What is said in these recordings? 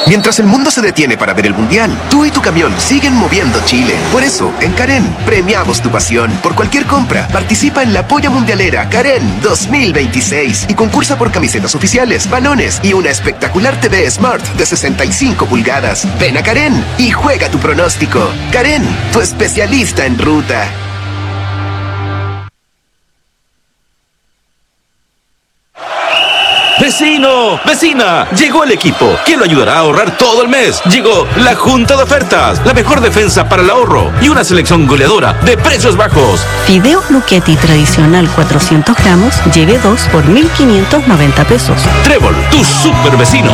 Mientras el mundo se detiene para ver el Mundial, tú y tu camión siguen moviendo Chile. Por eso, en Karen, premiamos tu pasión. Por cualquier compra, participa en la Polla Mundialera Karen 2026 y concursa por camisetas oficiales, balones y una espectacular TV Smart de 65 pulgadas. Ven a Karen y juega tu pronóstico. Karen, tu especialista en ruta. ¡Vecino! ¡Vecina! Llegó el equipo que lo ayudará a ahorrar todo el mes. Llegó la Junta de Ofertas, la mejor defensa para el ahorro y una selección goleadora de precios bajos. Fideo Lucchetti tradicional 400 gramos, lleve 2 por 1.590 pesos. Trébol, tu super vecino.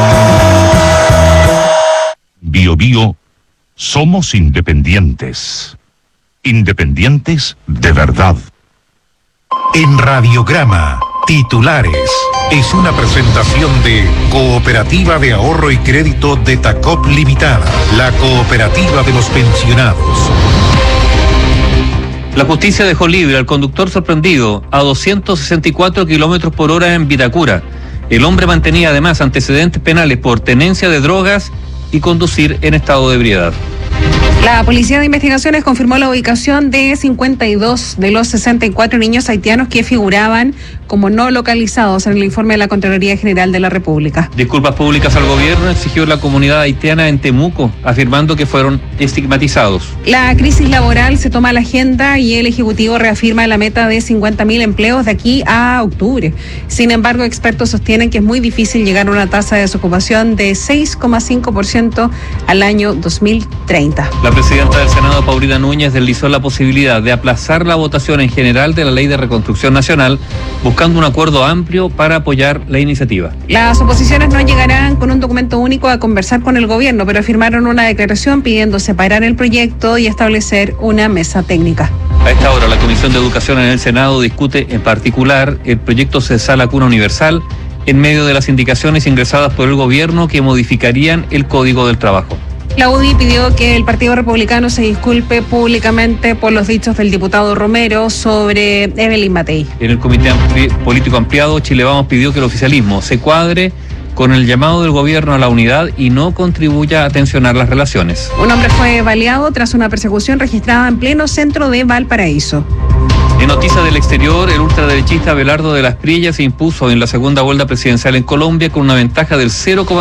Bio Bio, somos independientes. Independientes de verdad. En Radiograma, titulares. Es una presentación de Cooperativa de Ahorro y Crédito de Tacop Limitada, la cooperativa de los pensionados. La justicia dejó libre al conductor sorprendido a 264 kilómetros por hora en Vitacura. El hombre mantenía además antecedentes penales por tenencia de drogas y conducir en estado de ebriedad. La Policía de Investigaciones confirmó la ubicación de 52 de los 64 niños haitianos que figuraban como no localizados en el informe de la Contraloría General de la República. Disculpas públicas al gobierno exigió la comunidad haitiana en Temuco, afirmando que fueron estigmatizados. La crisis laboral se toma a la agenda y el Ejecutivo reafirma la meta de 50.000 empleos de aquí a octubre. Sin embargo, expertos sostienen que es muy difícil llegar a una tasa de desocupación de 6,5% al año 2030. La presidenta del Senado, Paulina Núñez, deslizó la posibilidad de aplazar la votación en general de la Ley de Reconstrucción Nacional, buscando un acuerdo amplio para apoyar la iniciativa. Las oposiciones no llegarán con un documento único a conversar con el gobierno, pero firmaron una declaración pidiendo separar el proyecto y establecer una mesa técnica. A esta hora, la Comisión de Educación en el Senado discute en particular el proyecto Cesar la Cuna Universal en medio de las indicaciones ingresadas por el gobierno que modificarían el Código del Trabajo. La UDI pidió que el Partido Republicano se disculpe públicamente por los dichos del diputado Romero sobre Evelyn Matei. En el Comité Político Ampliado, Chile Vamos pidió que el oficialismo se cuadre con el llamado del gobierno a la unidad y no contribuya a tensionar las relaciones. Un hombre fue baleado tras una persecución registrada en pleno centro de Valparaíso. En noticias del exterior, el ultraderechista Abelardo de las Priellas se impuso en la segunda vuelta presidencial en Colombia con una ventaja del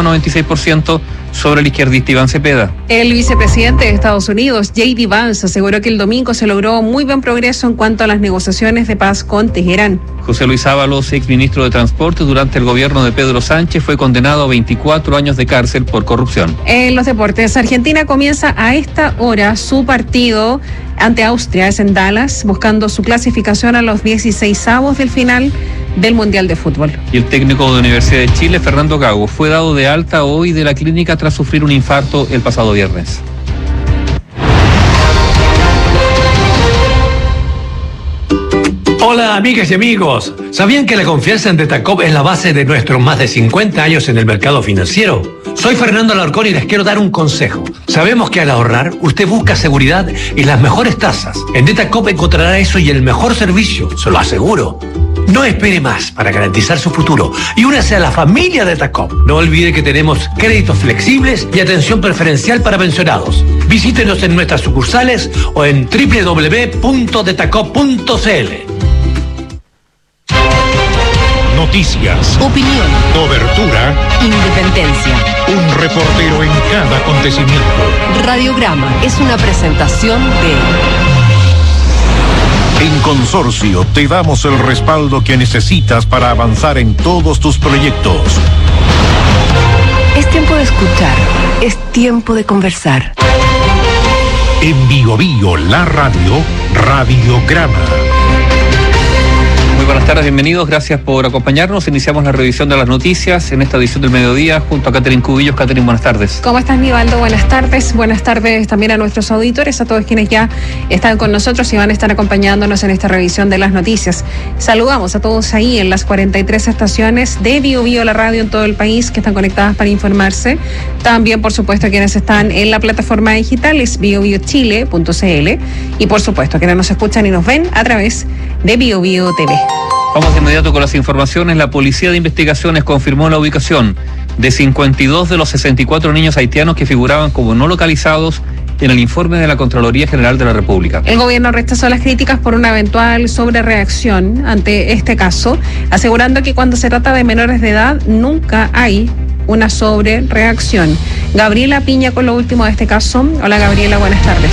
0,96% sobre el izquierdista Iván Cepeda. El vicepresidente de Estados Unidos, J.D. Vance, aseguró que el domingo se logró muy buen progreso en cuanto a las negociaciones de paz con Teherán. José Luis Ábalos, exministro de Transporte durante el gobierno de Pedro Sánchez, fue condenado a 24 años de cárcel por corrupción. En los deportes, Argentina comienza a esta hora su partido ante Austria, es en Dallas, buscando su clasificación a los 16avos del final del Mundial de Fútbol. Y el técnico de Universidad de Chile, Fernando Gago, fue dado de alta hoy de la clínica tras sufrir un infarto el pasado viernes. Hola amigas y amigos, ¿sabían que la confianza en Detacop es la base de nuestros más de 50 años en el mercado financiero? Soy Fernando Alarcón y les quiero dar un consejo. Sabemos que al ahorrar, usted busca seguridad y las mejores tasas. En Detacop encontrará eso y el mejor servicio, se lo aseguro. No espere más para garantizar su futuro y únase a la familia Detacop. No olvide que tenemos créditos flexibles y atención preferencial para pensionados. Visítenos en nuestras sucursales o en www.detacop.cl. Noticias, Opinión, cobertura, independencia. un reportero en cada acontecimiento. Radiograma es una presentación de... En Consorcio te damos el respaldo que necesitas para avanzar en todos tus proyectos. Es tiempo de escuchar, es tiempo de conversar. En Bio Bio, la radio, Radiograma. Muy buenas tardes, bienvenidos, gracias por acompañarnos. Iniciamos la revisión de las noticias en esta edición del mediodía junto a Catherine Cubillos. Catherine, buenas tardes. ¿Cómo estás, Nivaldo? Buenas tardes. Buenas tardes también a nuestros auditores, a todos quienes ya están con nosotros y van a estar acompañándonos en esta revisión de las noticias. Saludamos a todos ahí en las 43 estaciones de Bio Bio, la radio en todo el país, que están conectadas para informarse. También, por supuesto, quienes están en la plataforma digital es biobiochile.cl y, por supuesto, quienes nos escuchan y nos ven a través de Bio Bio TV. Vamos de inmediato con las informaciones. La Policía de Investigaciones confirmó la ubicación de 52 de los 64 niños haitianos que figuraban como no localizados en el informe de la Contraloría General de la República. El gobierno rechazó las críticas por una eventual sobrereacción ante este caso, asegurando que cuando se trata de menores de edad nunca hay una sobrereacción. Gabriela Piña con lo último de este caso. Hola Gabriela, buenas tardes.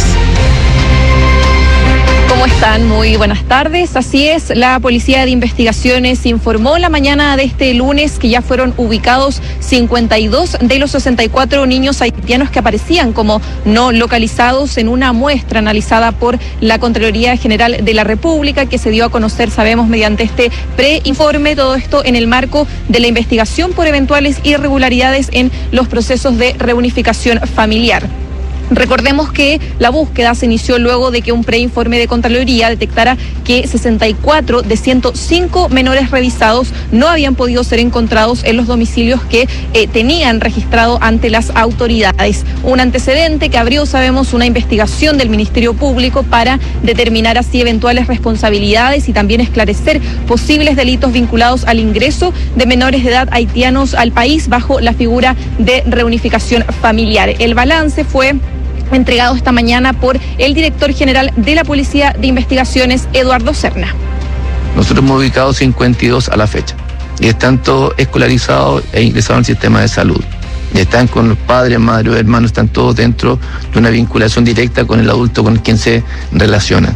¿Cómo están? Muy buenas tardes. Así es, la Policía de Investigaciones informó la mañana de este lunes que ya fueron ubicados 52 de los 64 niños haitianos que aparecían como no localizados en una muestra analizada por la Contraloría General de la República, que se dio a conocer, sabemos, mediante este preinforme, todo esto en el marco de la investigación por eventuales irregularidades en los procesos de reunificación familiar. Recordemos que la búsqueda se inició luego de que un preinforme de Contraloría detectara que 64 de 105 menores revisados no habían podido ser encontrados en los domicilios que tenían registrado ante las autoridades. Un antecedente que abrió, sabemos, una investigación del Ministerio Público para determinar así eventuales responsabilidades y también esclarecer posibles delitos vinculados al ingreso de menores de edad haitianos al país bajo la figura de reunificación familiar. El balance fue entregado esta mañana por el director general de la Policía de Investigaciones, Eduardo Serna. Nosotros hemos ubicado 52 a la fecha y están todos escolarizados e ingresados al sistema de salud. Y están con los padres, madres, hermanos, están todos dentro de una vinculación directa con el adulto con quien se relacionan.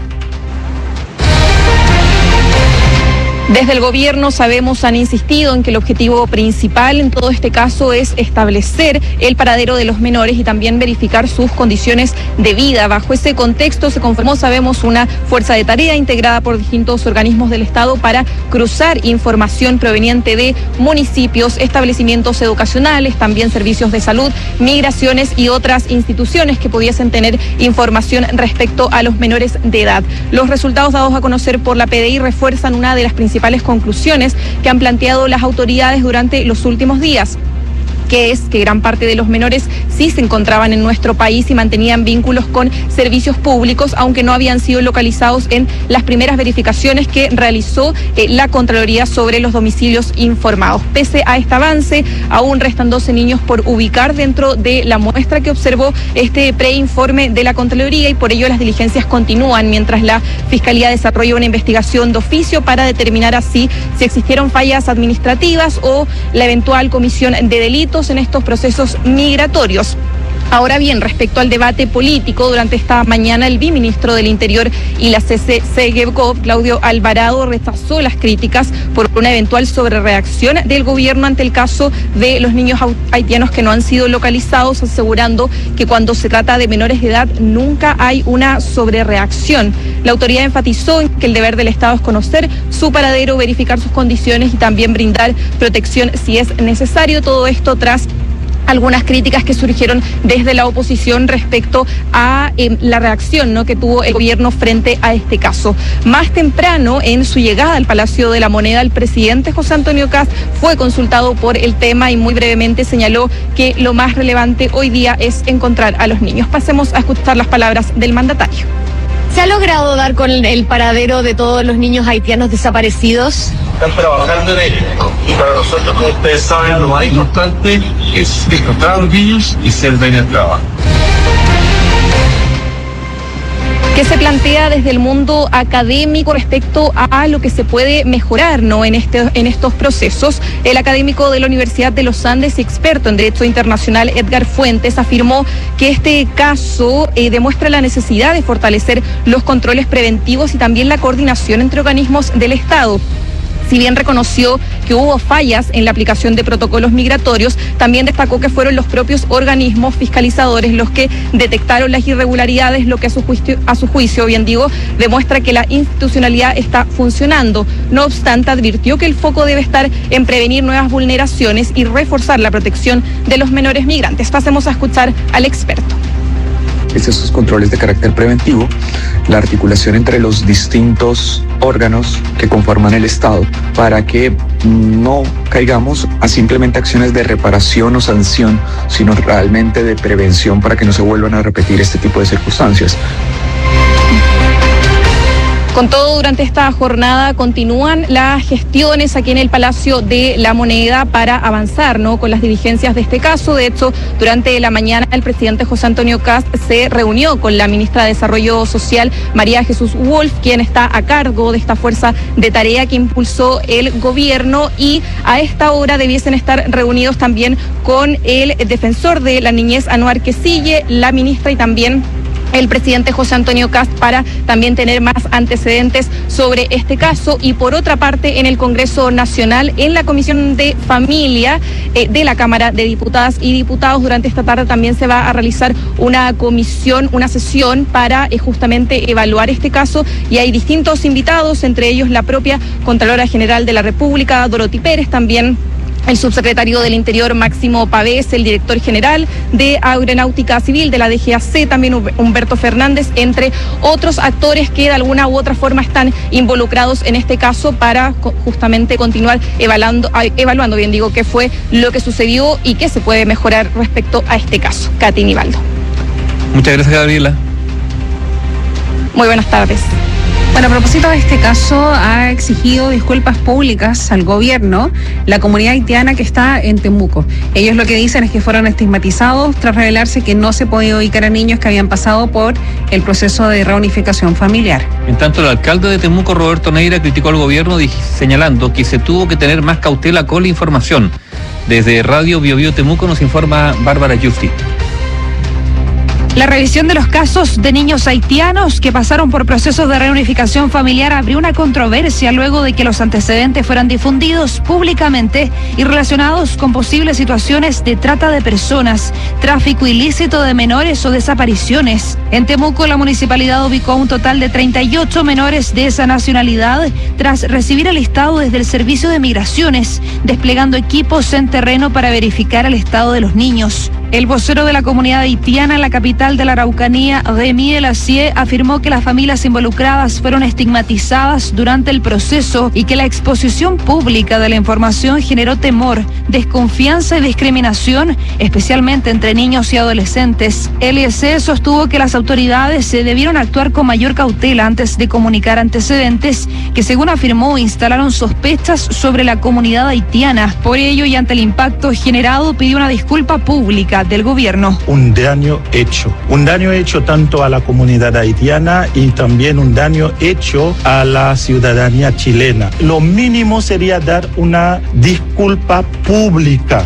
Desde el gobierno, sabemos, han insistido en que el objetivo principal en todo este caso es establecer el paradero de los menores y también verificar sus condiciones de vida. Bajo ese contexto se conformó, sabemos, una fuerza de tarea integrada por distintos organismos del Estado para cruzar información proveniente de municipios, establecimientos educacionales, también servicios de salud, migraciones y otras instituciones que pudiesen tener información respecto a los menores de edad. Los resultados dados a conocer por la PDI refuerzan una de las principales conclusiones que han planteado las autoridades durante los últimos días, que es que gran parte de los menores sí se encontraban en nuestro país y mantenían vínculos con servicios públicos, aunque no habían sido localizados en las primeras verificaciones que realizó la Contraloría sobre los domicilios informados. Pese a este avance, aún restan 12 niños por ubicar dentro de la muestra que observó este preinforme de la Contraloría y por ello las diligencias continúan mientras la Fiscalía desarrolla una investigación de oficio para determinar así si existieron fallas administrativas o la eventual comisión de delitos en estos procesos migratorios. Ahora bien, respecto al debate político, durante esta mañana el viceministro del Interior y la CCGEVCO, Claudio Alvarado, rechazó las críticas por una eventual sobrereacción del gobierno ante el caso de los niños haitianos que no han sido localizados, asegurando que cuando se trata de menores de edad nunca hay una sobrereacción. La autoridad enfatizó en que el deber del Estado es conocer su paradero, verificar sus condiciones y también brindar protección si es necesario. Todo esto tras algunas críticas que surgieron desde la oposición respecto a la reacción que tuvo el gobierno frente a este caso. Más temprano, en su llegada al Palacio de la Moneda, el presidente José Antonio Kast fue consultado por el tema y muy brevemente señaló que lo más relevante hoy día es encontrar a los niños. Pasemos a escuchar las palabras del mandatario. ¿Se ha logrado dar con el paradero de todos los niños haitianos desaparecidos? Están trabajando en ello. Y para nosotros, como ustedes saben, lo más importante es encontrar a los niños y ser bien el trabajo. ¿Qué se plantea desde el mundo académico respecto a lo que se puede mejorar en estos procesos? El académico de la Universidad de los Andes y experto en Derecho Internacional, Edgar Fuentes, afirmó que este caso demuestra la necesidad de fortalecer los controles preventivos y también la coordinación entre organismos del Estado. Si bien reconoció que hubo fallas en la aplicación de protocolos migratorios, también destacó que fueron los propios organismos fiscalizadores los que detectaron las irregularidades, lo que a su juicio, demuestra que la institucionalidad está funcionando. No obstante, advirtió que el foco debe estar en prevenir nuevas vulneraciones y reforzar la protección de los menores migrantes. Pasemos a escuchar al experto. Estos controles de carácter preventivo, la articulación entre los distintos órganos que conforman el Estado para que no caigamos a simplemente acciones de reparación o sanción, sino realmente de prevención para que no se vuelvan a repetir este tipo de circunstancias. Con todo, durante esta jornada continúan las gestiones aquí en el Palacio de la Moneda para avanzar, ¿no?, con las diligencias de este caso. De hecho, durante la mañana el presidente José Antonio Kast se reunió con la ministra de Desarrollo Social, María Jesús Wolf, quien está a cargo de esta fuerza de tarea que impulsó el gobierno, y a esta hora debiesen estar reunidos también con el defensor de la niñez, Anuar Quesille, la ministra y también el presidente José Antonio Kast, para también tener más antecedentes sobre este caso. Y por otra parte, en el Congreso Nacional, en la Comisión de Familia de la Cámara de Diputadas y Diputados, durante esta tarde también se va a realizar una sesión para justamente evaluar este caso, y hay distintos invitados, entre ellos la propia Contralora General de la República, Dorothy Pérez, también el subsecretario del Interior, Máximo Pavés, el director general de Aeronáutica Civil de la DGAC, también Humberto Fernández, entre otros actores que de alguna u otra forma están involucrados en este caso, para justamente continuar evaluando bien digo, qué fue lo que sucedió y qué se puede mejorar respecto a este caso. Katy Nivaldo. Muchas gracias, Gabriela. Muy buenas tardes. Bueno, a propósito de este caso, ha exigido disculpas públicas al gobierno la comunidad haitiana que está en Temuco. Ellos lo que dicen es que fueron estigmatizados tras revelarse que no se podía ubicar a niños que habían pasado por el proceso de reunificación familiar. En tanto, el alcalde de Temuco, Roberto Neira, criticó al gobierno señalando que se tuvo que tener más cautela con la información. Desde Radio Bio Bio Temuco nos informa Bárbara Justi. La revisión de los casos de niños haitianos que pasaron por procesos de reunificación familiar abrió una controversia luego de que los antecedentes fueran difundidos públicamente y relacionados con posibles situaciones de trata de personas, tráfico ilícito de menores o desapariciones. En Temuco, la municipalidad ubicó un total de 38 menores de esa nacionalidad tras recibir el listado desde el Servicio de Migraciones, desplegando equipos en terreno para verificar el estado de los niños. El vocero de la comunidad haitiana en la capital de la Araucanía, Remy Elacie, afirmó que las familias involucradas fueron estigmatizadas durante el proceso y que la exposición pública de la información generó temor, desconfianza y discriminación, especialmente entre niños y adolescentes. Elacie sostuvo que las autoridades debieron actuar con mayor cautela antes de comunicar antecedentes que, según afirmó, instalaron sospechas sobre la comunidad haitiana. Por ello, y ante el impacto generado, pidió una disculpa pública del gobierno. Un daño hecho tanto a la comunidad haitiana y también un daño hecho a la ciudadanía chilena. Lo mínimo sería dar una disculpa pública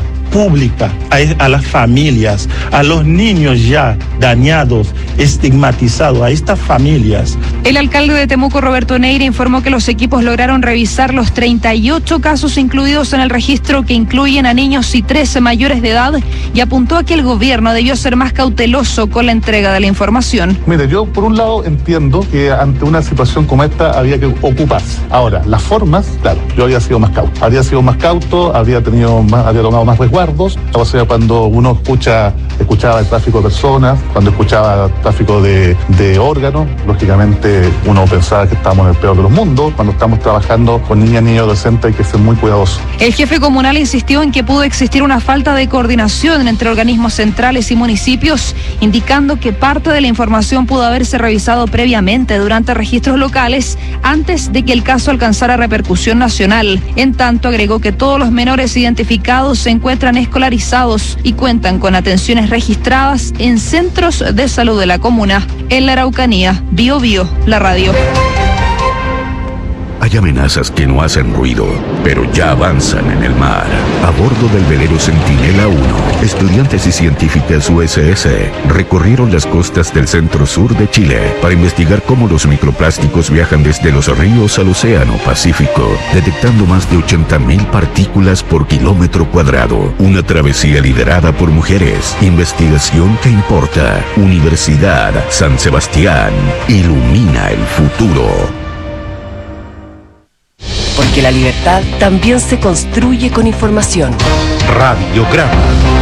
a las familias, a los niños ya dañados, estigmatizados, a estas familias. El alcalde de Temuco, Roberto Neira, informó que los equipos lograron revisar los 38 casos incluidos en el registro, que incluyen a niños y 13 mayores de edad, y apuntó a que el gobierno debió ser más cauteloso con la entrega de la información. Mire, yo por un lado entiendo que ante una situación como esta había que ocuparse. Ahora, las formas, claro, yo habría sido más cauto, habría tomado más resguardos. O sea, cuando uno escuchaba el tráfico de personas, cuando escuchaba el tráfico de órganos, lógicamente uno pensaba que estábamos en el peor de los mundos. Cuando estamos trabajando con niñas y niños adolescentes hay que ser muy cuidadosos. El jefe comunal insistió en que pudo existir una falta de coordinación entre organismos centrales y municipios, indicando que parte de la información pudo haberse revisado previamente durante registros locales antes de que el caso alcanzara repercusión nacional. En tanto, agregó que todos los menores identificados se encuentran escolarizados y cuentan con atenciones registradas en centros de salud de la comuna. En la Araucanía, Bio Bio, la radio. Hay amenazas que no hacen ruido, pero ya avanzan en el mar. A bordo del velero Centinela 1, estudiantes y científicas USS recorrieron las costas del centro-sur de Chile para investigar cómo los microplásticos viajan desde los ríos al Océano Pacífico, detectando más de 80.000 partículas por kilómetro cuadrado. Una travesía liderada por mujeres. Investigación que importa. Universidad San Sebastián. Ilumina el futuro. Porque la libertad también se construye con información. Radiograma.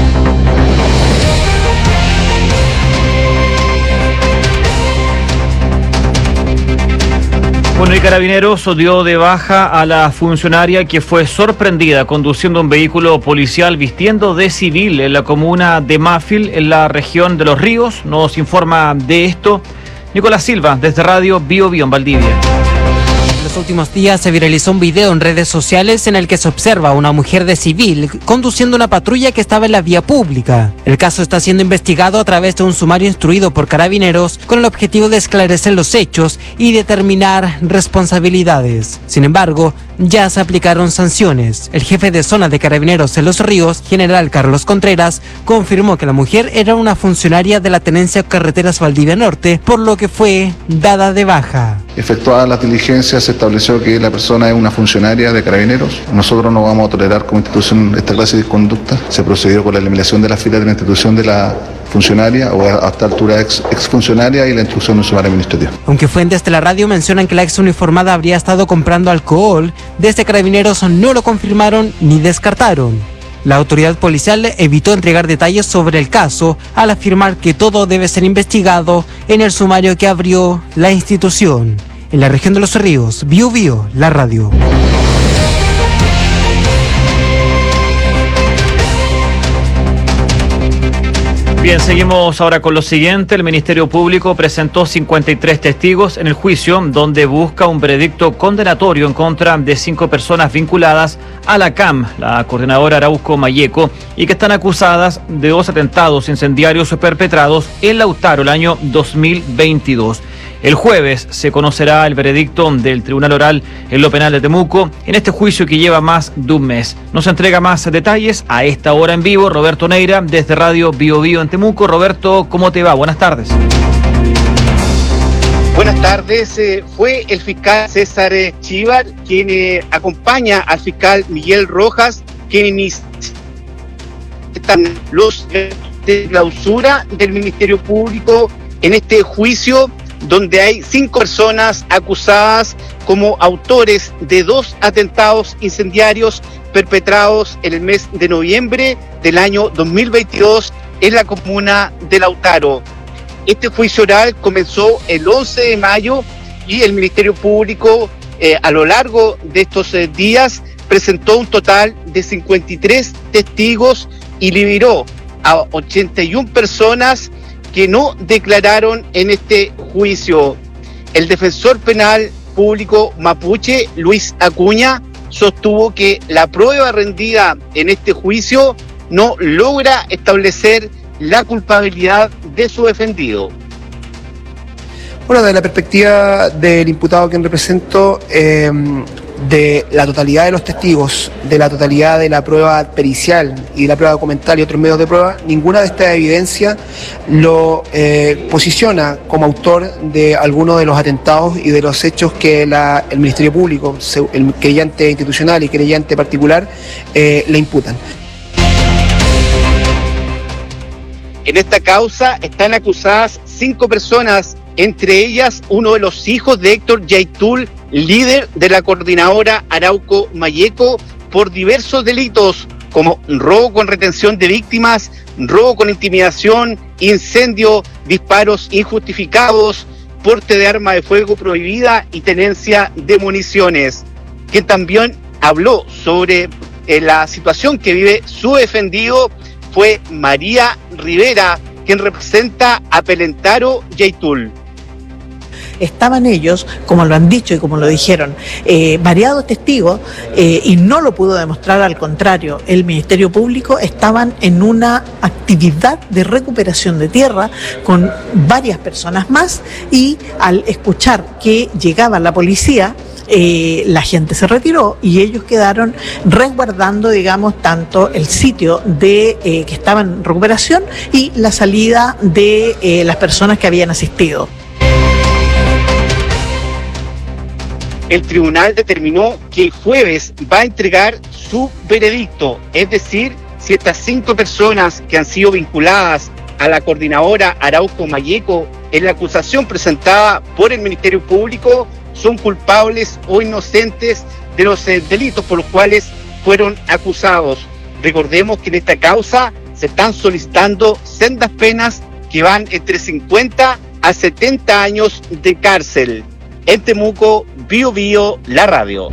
Bueno, y Carabineros dio de baja a la funcionaria que fue sorprendida conduciendo un vehículo policial vistiendo de civil en la comuna de Mafil, en la región de Los Ríos. Nos informa de esto Nicolás Silva, desde Radio Bio Bio en Valdivia. En los últimos días se viralizó un video en redes sociales en el que se observa a una mujer de civil conduciendo una patrulla que estaba en la vía pública. El caso está siendo investigado a través de un sumario instruido por Carabineros con el objetivo de esclarecer los hechos y determinar responsabilidades. Sin embargo, ya se aplicaron sanciones. El jefe de zona de Carabineros en Los Ríos, general Carlos Contreras, confirmó que la mujer era una funcionaria de la Tenencia Carreteras Valdivia Norte, por lo que fue dada de baja. Efectuadas las diligencias, se estableció que la persona es una funcionaria de Carabineros. Nosotros no vamos a tolerar como institución esta clase de conducta. Se procedió con la eliminación de las filas de la institución de la funcionaria o a esta altura exfuncionaria y la instrucción de un sumario administrativo. Aunque fuentes de la radio mencionan que la ex uniformada habría estado comprando alcohol, desde Carabineros no lo confirmaron ni descartaron. La autoridad policial evitó entregar detalles sobre el caso al afirmar que todo debe ser investigado en el sumario que abrió la institución. En la región de Los Ríos, Bio Bio, la radio. Bien, seguimos ahora con lo siguiente. El Ministerio Público presentó 53 testigos en el juicio donde busca un veredicto condenatorio en contra de 5 personas vinculadas a la CAM, la coordinadora Arauco Mayeco, y que están acusadas de 2 atentados incendiarios perpetrados en Lautaro el año 2022. El jueves se conocerá el veredicto del Tribunal Oral en lo penal de Temuco en este juicio que lleva más de un mes. Nos entrega más detalles a esta hora en vivo Roberto Neira desde Radio Bio Bio en Temuco. Roberto, ¿cómo te va? Buenas tardes. Buenas tardes. Fue el fiscal César Chívar quien acompaña al fiscal Miguel Rojas, quien inicia los de clausura del Ministerio Público en este juicio, donde hay 5 personas acusadas como autores de 2 atentados incendiarios perpetrados en el mes de noviembre del año 2022 en la comuna de Lautaro. Este juicio oral comenzó el 11 de mayo y el Ministerio Público a lo largo de estos días presentó un total de 53 testigos y liberó a 81 personas que no declararon en este juicio. El defensor penal público mapuche, Luis Acuña, sostuvo que la prueba rendida en este juicio no logra establecer la culpabilidad de su defendido. Bueno, desde la perspectiva del imputado a quien represento, de la totalidad de los testigos, de la totalidad de la prueba pericial y de la prueba documental y otros medios de prueba, ninguna de estas evidencias lo posiciona como autor de alguno de los atentados y de los hechos que el Ministerio Público, el querellante institucional y querellante particular, le imputan. En esta causa están acusadas 5 personas, entre ellas uno de los hijos de Héctor Yaitul, líder de la coordinadora Arauco Mayeco, por diversos delitos como robo con retención de víctimas, robo con intimidación, incendio, disparos injustificados, porte de arma de fuego prohibida y tenencia de municiones. Quien también habló sobre la situación que vive su defendido fue María Rivera, quien representa a Pelentaro Yaitul. Estaban ellos, como lo han dicho y como lo dijeron, variados testigos y no lo pudo demostrar, al contrario, el Ministerio Público estaban en una actividad de recuperación de tierra con varias personas más y al escuchar que llegaba la policía, la gente se retiró y ellos quedaron resguardando, digamos, tanto el sitio de que estaba en recuperación y la salida de las personas que habían asistido. El tribunal determinó que el jueves va a entregar su veredicto, es decir, si estas 5 personas que han sido vinculadas a la coordinadora Arauco Mayeco en la acusación presentada por el Ministerio Público son culpables o inocentes de los delitos por los cuales fueron acusados. Recordemos que en esta causa se están solicitando sendas penas que van entre 50 a 70 años de cárcel. En Temuco, Bio Bio, la radio.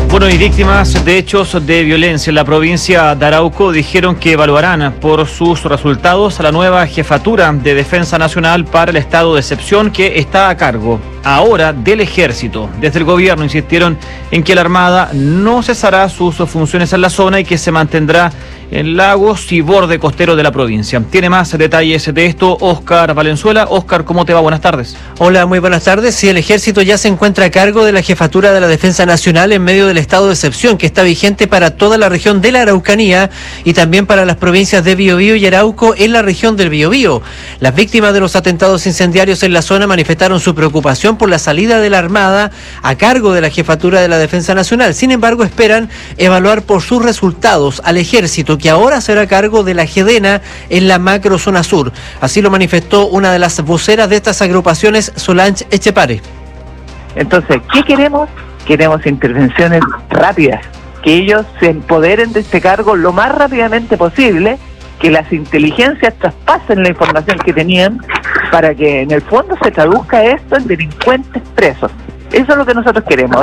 Bueno, y víctimas de hechos de violencia en la provincia de Arauco dijeron que evaluarán por sus resultados a la nueva jefatura de Defensa Nacional para el estado de excepción que está a cargo ahora del Ejército. Desde el gobierno insistieron en que la Armada no cesará sus funciones en la zona y que se mantendrá en lagos y borde costero de la provincia. Tiene más detalles de esto Óscar Valenzuela. Óscar, ¿cómo te va? Buenas tardes. Hola, muy buenas tardes. Sí, el Ejército ya se encuentra a cargo de la jefatura de la Defensa Nacional en medio del estado de excepción que está vigente para toda la región de la Araucanía y también para las provincias de Biobío y Arauco en la región del Biobío. Las víctimas de los atentados incendiarios en la zona manifestaron su preocupación por la salida de la Armada a cargo de la jefatura de la Defensa Nacional. Sin embargo, esperan evaluar por sus resultados al Ejército, que ahora será a cargo de la GEDENA en la macrozona sur. Así lo manifestó una de las voceras de estas agrupaciones, Solange Echepare. Entonces, ¿qué queremos? Queremos intervenciones rápidas, que ellos se empoderen de este cargo lo más rápidamente posible, que las inteligencias traspasen la información que tenían para que en el fondo se traduzca esto en delincuentes presos. Eso es lo que nosotros queremos.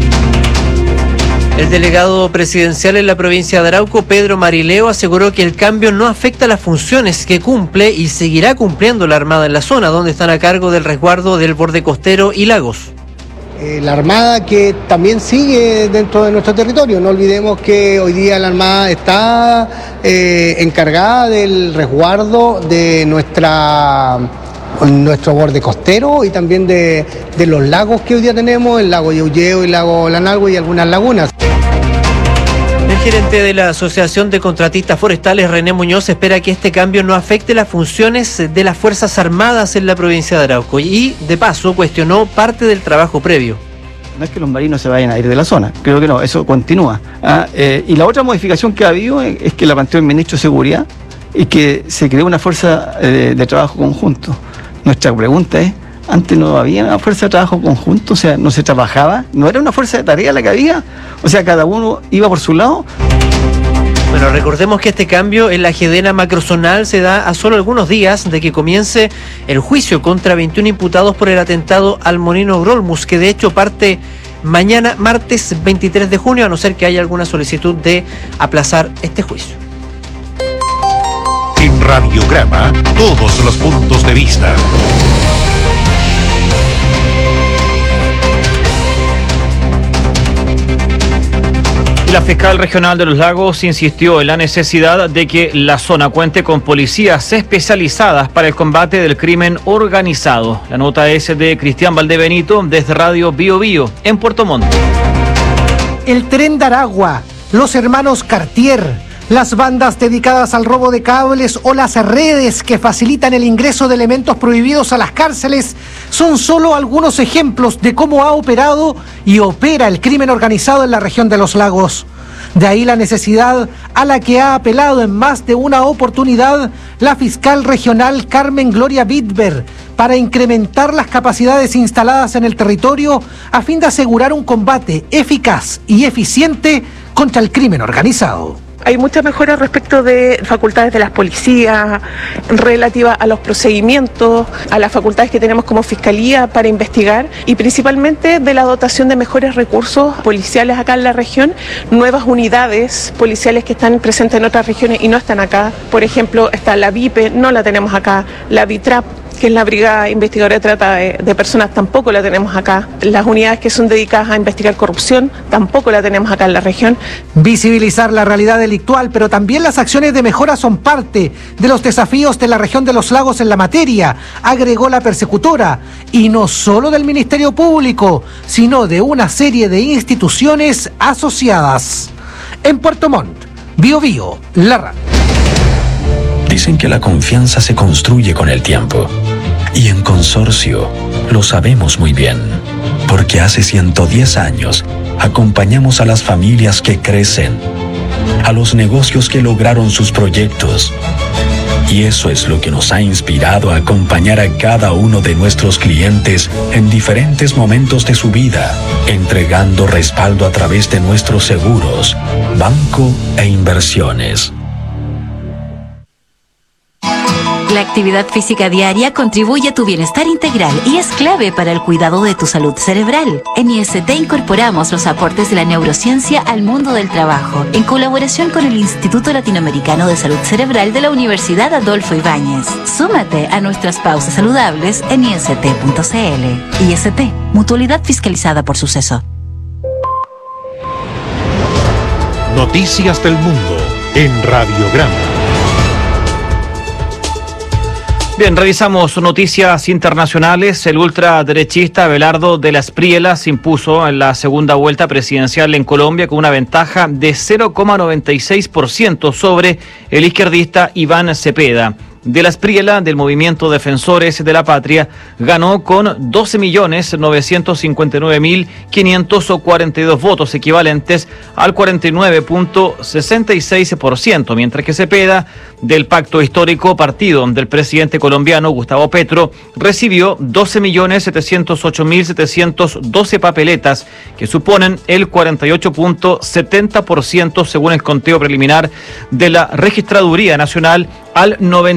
El delegado presidencial en la provincia de Arauco, Pedro Marileo, aseguró que el cambio no afecta las funciones que cumple y seguirá cumpliendo la Armada en la zona, donde están a cargo del resguardo del borde costero y lagos. La Armada que también sigue dentro de nuestro territorio. No olvidemos que hoy día la Armada está encargada del resguardo de nuestro borde costero y también de los lagos que hoy día tenemos, el lago Yauyeo, el lago Lanalhue y algunas lagunas. El gerente de la Asociación de Contratistas Forestales, René Muñoz, espera que este cambio no afecte las funciones de las Fuerzas Armadas en la provincia de Arauco y, de paso, cuestionó parte del trabajo previo. No es que los marinos se vayan a ir de la zona, creo que no, eso continúa. Y la otra modificación que ha habido es que la planteó el ministro de Seguridad y que se creó una fuerza de trabajo conjunto. Nuestra pregunta es, antes no había una fuerza de trabajo conjunto, o sea, no se trabajaba, no era una fuerza de tarea la que había, o sea, cada uno iba por su lado. Bueno, recordemos que este cambio en la GEDENA macrozonal se da a solo algunos días de que comience el juicio contra 21 imputados por el atentado al Molino Grolmus, que de hecho parte mañana, martes 23 de junio, a no ser que haya alguna solicitud de aplazar este juicio. En Radiograma, todos los puntos de vista. La fiscal regional de los Lagos insistió en la necesidad de que la zona cuente con policías especializadas para el combate del crimen organizado. La nota es de Cristian Valdebenito desde Radio Biobío en Puerto Montt. El Tren de Aragua, los hermanos Cartier, las bandas dedicadas al robo de cables o las redes que facilitan el ingreso de elementos prohibidos a las cárceles son solo algunos ejemplos de cómo ha operado y opera el crimen organizado en la región de los Lagos. De ahí la necesidad a la que ha apelado en más de una oportunidad la fiscal regional Carmen Gloria Bitber para incrementar las capacidades instaladas en el territorio a fin de asegurar un combate eficaz y eficiente contra el crimen organizado. Hay muchas mejoras respecto de facultades de las policías, relativa a los procedimientos, a las facultades que tenemos como fiscalía para investigar y principalmente de la dotación de mejores recursos policiales acá en la región, nuevas unidades policiales que están presentes en otras regiones y no están acá. Por ejemplo, está la VIPE, no la tenemos acá, la VITRAP, que es la Brigada Investigadora de Trata de Personas, tampoco la tenemos acá. Las unidades que son dedicadas a investigar corrupción, tampoco la tenemos acá en la región. Visibilizar la realidad delictual, pero también las acciones de mejora son parte de los desafíos de la región de los Lagos en la materia, agregó la persecutora, y no solo del Ministerio Público, sino de una serie de instituciones asociadas. En Puerto Montt, Biobío, la radio. Dicen que la confianza se construye con el tiempo. Y en Consorcio lo sabemos muy bien. Porque hace 110 años acompañamos a las familias que crecen, a los negocios que lograron sus proyectos. Y eso es lo que nos ha inspirado a acompañar a cada uno de nuestros clientes en diferentes momentos de su vida, entregando respaldo a través de nuestros seguros, banco e inversiones. La actividad física diaria contribuye a tu bienestar integral y es clave para el cuidado de tu salud cerebral. En IST incorporamos los aportes de la neurociencia al mundo del trabajo, en colaboración con el Instituto Latinoamericano de Salud Cerebral de la Universidad Adolfo Ibáñez. Súmate a nuestras pausas saludables en ist.cl. IST, mutualidad fiscalizada por Suceso. Noticias del Mundo en Radiograma. Bien, revisamos noticias internacionales. El ultraderechista Abelardo de la Espriella se impuso en la segunda vuelta presidencial en Colombia con una ventaja de 0,96% sobre el izquierdista Iván Cepeda. De la Espriella, del Movimiento Defensores de la Patria, ganó con 12.959.542 votos, equivalentes al 49,66%, mientras que Cepeda, del Pacto Histórico Partido del presidente colombiano Gustavo Petro, recibió 12.708.712 papeletas, que suponen el 48,70% según el conteo preliminar de la Registraduría Nacional, al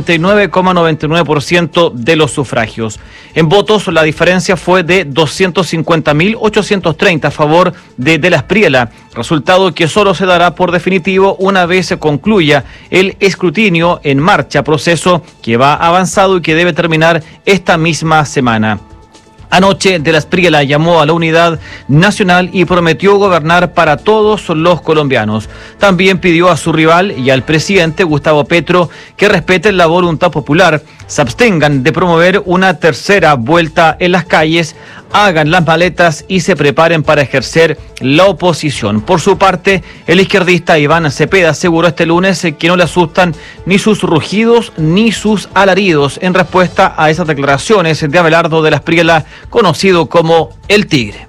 99,99% de los sufragios. En votos, la diferencia fue de 250.830 a favor de la Espriella, resultado que solo se dará por definitivo una vez se concluya el escrutinio en marcha, proceso que va avanzado y que debe terminar esta misma semana. Anoche, de la Espriella llamó a la unidad nacional y prometió gobernar para todos los colombianos. También pidió a su rival y al presidente Gustavo Petro que respeten la voluntad popular, se abstengan de promover una tercera vuelta en las calles, hagan las maletas y se preparen para ejercer la oposición. Por su parte, el izquierdista Iván Cepeda aseguró este lunes que no le asustan ni sus rugidos ni sus alaridos, en respuesta a esas declaraciones de Abelardo de la Espriella, conocido como El Tigre.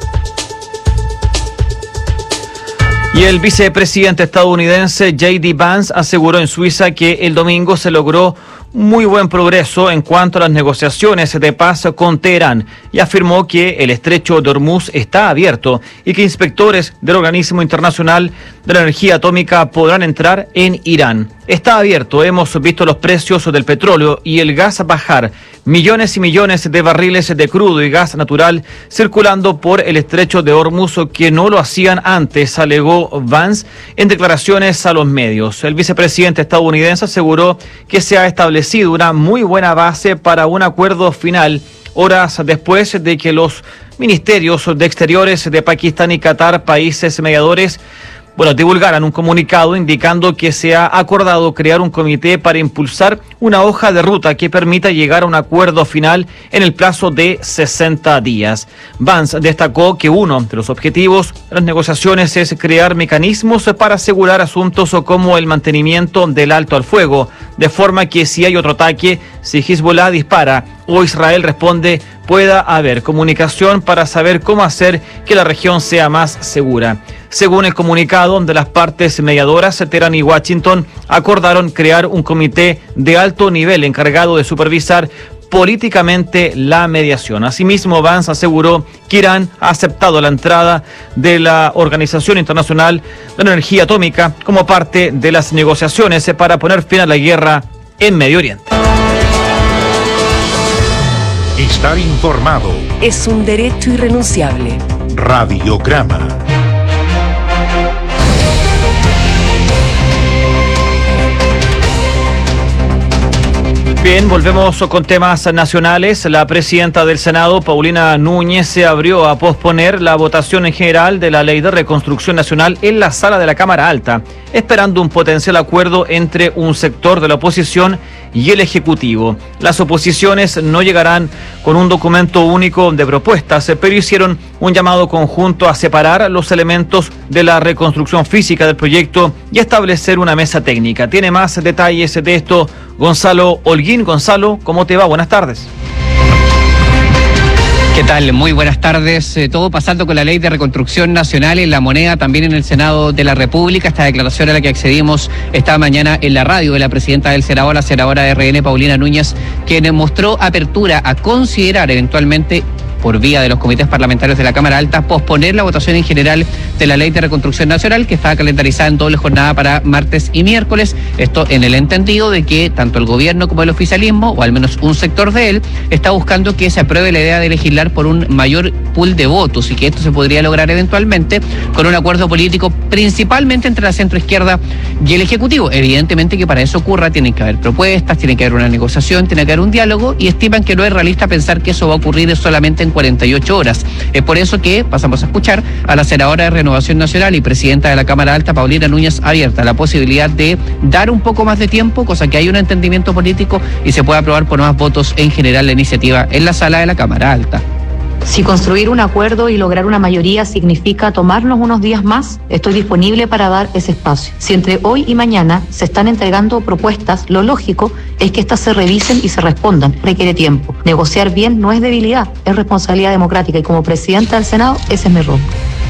Y el vicepresidente estadounidense J.D. Vance aseguró en Suiza que el domingo se logró muy buen progreso en cuanto a las negociaciones de paz con Teherán y afirmó que el estrecho de Hormuz está abierto y que inspectores del Organismo Internacional de la Energía Atómica podrán entrar en Irán. Está abierto, hemos visto los precios del petróleo y el gas bajar, millones y millones de barriles de crudo y gas natural circulando por el estrecho de Hormuz que no lo hacían antes, alegó Vance en declaraciones a los medios. El vicepresidente estadounidense aseguró que se ha establecido una muy buena base para un acuerdo final, horas después de que los ministerios de Exteriores de Pakistán y Qatar, países mediadores, divulgaran un comunicado indicando que se ha acordado crear un comité para impulsar una hoja de ruta que permita llegar a un acuerdo final en el plazo de 60 días. Vance destacó que uno de los objetivos de las negociaciones es crear mecanismos para asegurar asuntos como el mantenimiento del alto al fuego, de forma que si hay otro ataque, si Hezbollah dispara o Israel responde, pueda haber comunicación para saber cómo hacer que la región sea más segura. Según el comunicado de las partes mediadoras, Teherán y Washington acordaron crear un comité de alto nivel encargado de supervisar políticamente la mediación. Asimismo, Vance aseguró que Irán ha aceptado la entrada de la Organización Internacional de la Energía Atómica como parte de las negociaciones para poner fin a la guerra en Medio Oriente. Estar informado es un derecho irrenunciable. Radiograma. Bien, volvemos con temas nacionales. La presidenta del Senado, Paulina Núñez, se abrió a posponer la votación en general de la Ley de Reconstrucción Nacional en la sala de la Cámara Alta, esperando un potencial acuerdo entre un sector de la oposición y el Ejecutivo. Las oposiciones no llegarán con un documento único de propuestas, pero hicieron un llamado conjunto a separar los elementos de la reconstrucción física del proyecto y establecer una mesa técnica. Tiene más detalles de esto Gonzalo Holguín. Gonzalo, ¿cómo te va? Buenas tardes. ¿Qué tal? Muy buenas tardes. Todo pasando con la Ley de Reconstrucción Nacional en la moneda, también en el Senado de la República. Esta declaración a la que accedimos esta mañana en la radio de la presidenta del Senado, la senadora de RN, Paulina Núñez, quien mostró apertura a considerar eventualmente por vía de los comités parlamentarios de la Cámara Alta, posponer la votación en general de la Ley de Reconstrucción Nacional, que estaba calendarizada en doble jornada para martes y miércoles. Esto en el entendido de que tanto el gobierno como el oficialismo, o al menos un sector de él, está buscando que se apruebe la idea de legislar por un mayor pool de votos y que esto se podría lograr eventualmente con un acuerdo político principalmente entre la centroizquierda y el Ejecutivo. Evidentemente que para eso ocurra tienen que haber propuestas, tiene que haber una negociación, tiene que haber un diálogo, y estiman que no es realista pensar que eso va a ocurrir solamente en 48 horas. Es por eso que pasamos a escuchar a la senadora de Renovación Nacional y presidenta de la Cámara Alta, Paulina Núñez, abierta la posibilidad de dar un poco más de tiempo, cosa que hay un entendimiento político y se pueda aprobar por más votos en general la iniciativa en la sala de la Cámara Alta. Si construir un acuerdo y lograr una mayoría significa tomarnos unos días más, estoy disponible para dar ese espacio. Si entre hoy y mañana se están entregando propuestas, lo lógico es que éstas se revisen y se respondan. Requiere tiempo. Negociar bien no es debilidad, es responsabilidad democrática, y como presidenta del Senado, ese es mi rol.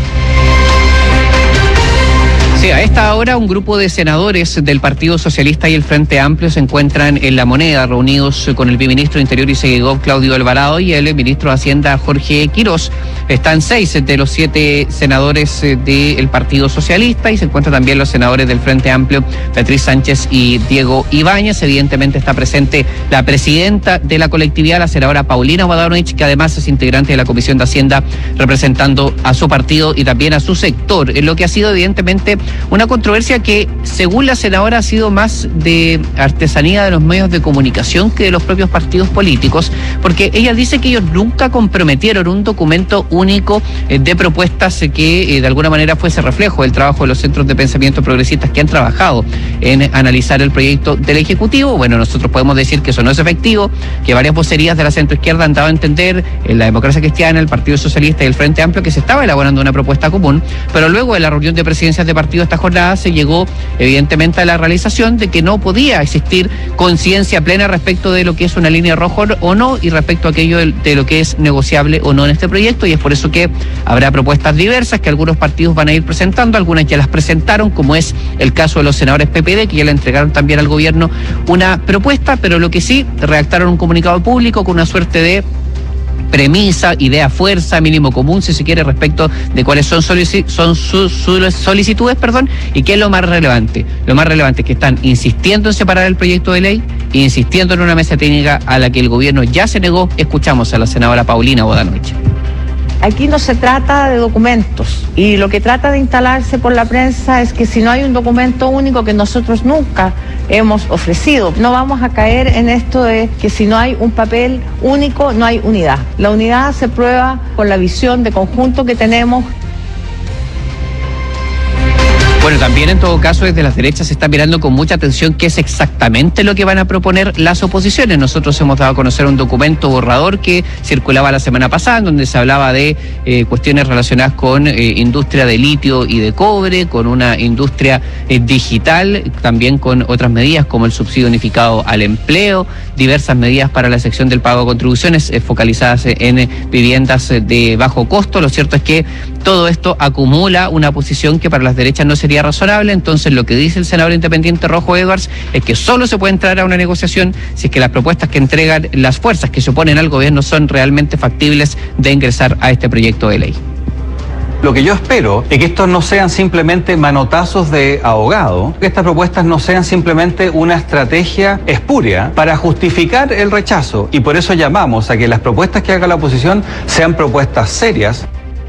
Sí, a esta hora un grupo de senadores del Partido Socialista y el Frente Amplio se encuentran en La Moneda, reunidos con el viceministro de Interior y Seguridad, Claudio Alvarado, y el ministro de Hacienda, Jorge Quirós. Están 6 de los 7 senadores del Partido Socialista, y se encuentran también los senadores del Frente Amplio, Beatriz Sánchez y Diego Ibáñez. Evidentemente está presente la presidenta de la colectividad, la senadora Paulina Wadanovic, que además es integrante de la Comisión de Hacienda, representando a su partido y también a su sector, en lo que ha sido evidentemente una controversia que, según la senadora, ha sido más de artesanía de los medios de comunicación que de los propios partidos políticos, porque ella dice que ellos nunca comprometieron un documento único de propuestas que de alguna manera fuese reflejo del trabajo de los centros de pensamiento progresistas que han trabajado en analizar el proyecto del Ejecutivo. Bueno, nosotros podemos decir que eso no es efectivo, que varias vocerías de la centroizquierda han dado a entender en la Democracia Cristiana, el Partido Socialista y el Frente Amplio que se estaba elaborando una propuesta común, pero luego de la reunión de presidencias de partido esta jornada se llegó evidentemente a la realización de que no podía existir conciencia plena respecto de lo que es una línea roja o no, y respecto a aquello de lo que es negociable o no en este proyecto, y es por eso que habrá propuestas diversas que algunos partidos van a ir presentando. Algunas ya las presentaron, como es el caso de los senadores PPD, que ya le entregaron también al gobierno una propuesta, pero lo que sí, redactaron un comunicado público con una suerte de premisa, idea, fuerza, mínimo común, si se quiere, respecto de cuáles son sus solicitudes, y qué es lo más relevante. Lo más relevante es que están insistiendo en separar el proyecto de ley, insistiendo en una mesa técnica a la que el gobierno ya se negó. Escuchamos a la senadora Paulina Wadanovic. Aquí no se trata de documentos, y lo que trata de instalarse por la prensa es que si no hay un documento único, que nosotros nunca hemos ofrecido, no vamos a caer en esto de que si no hay un papel único no hay unidad. La unidad se prueba con la visión de conjunto que tenemos. Bueno, también en todo caso desde las derechas se está mirando con mucha atención qué es exactamente lo que van a proponer las oposiciones. Nosotros hemos dado a conocer un documento borrador que circulaba la semana pasada, en donde se hablaba de cuestiones relacionadas con industria de litio y de cobre, con una industria digital, también con otras medidas como el subsidio unificado al empleo, diversas medidas para la sección del pago de contribuciones focalizadas en viviendas de bajo costo. Lo cierto es que todo esto acumula una posición que para las derechas no sería razonable. Entonces lo que dice el senador independiente Rojo Edwards es que solo se puede entrar a una negociación si es que las propuestas que entregan las fuerzas que se oponen al gobierno son realmente factibles de ingresar a este proyecto de ley. Lo que yo espero es que estos no sean simplemente manotazos de abogado, que estas propuestas no sean simplemente una estrategia espuria para justificar el rechazo, y por eso llamamos a que las propuestas que haga la oposición sean propuestas serias.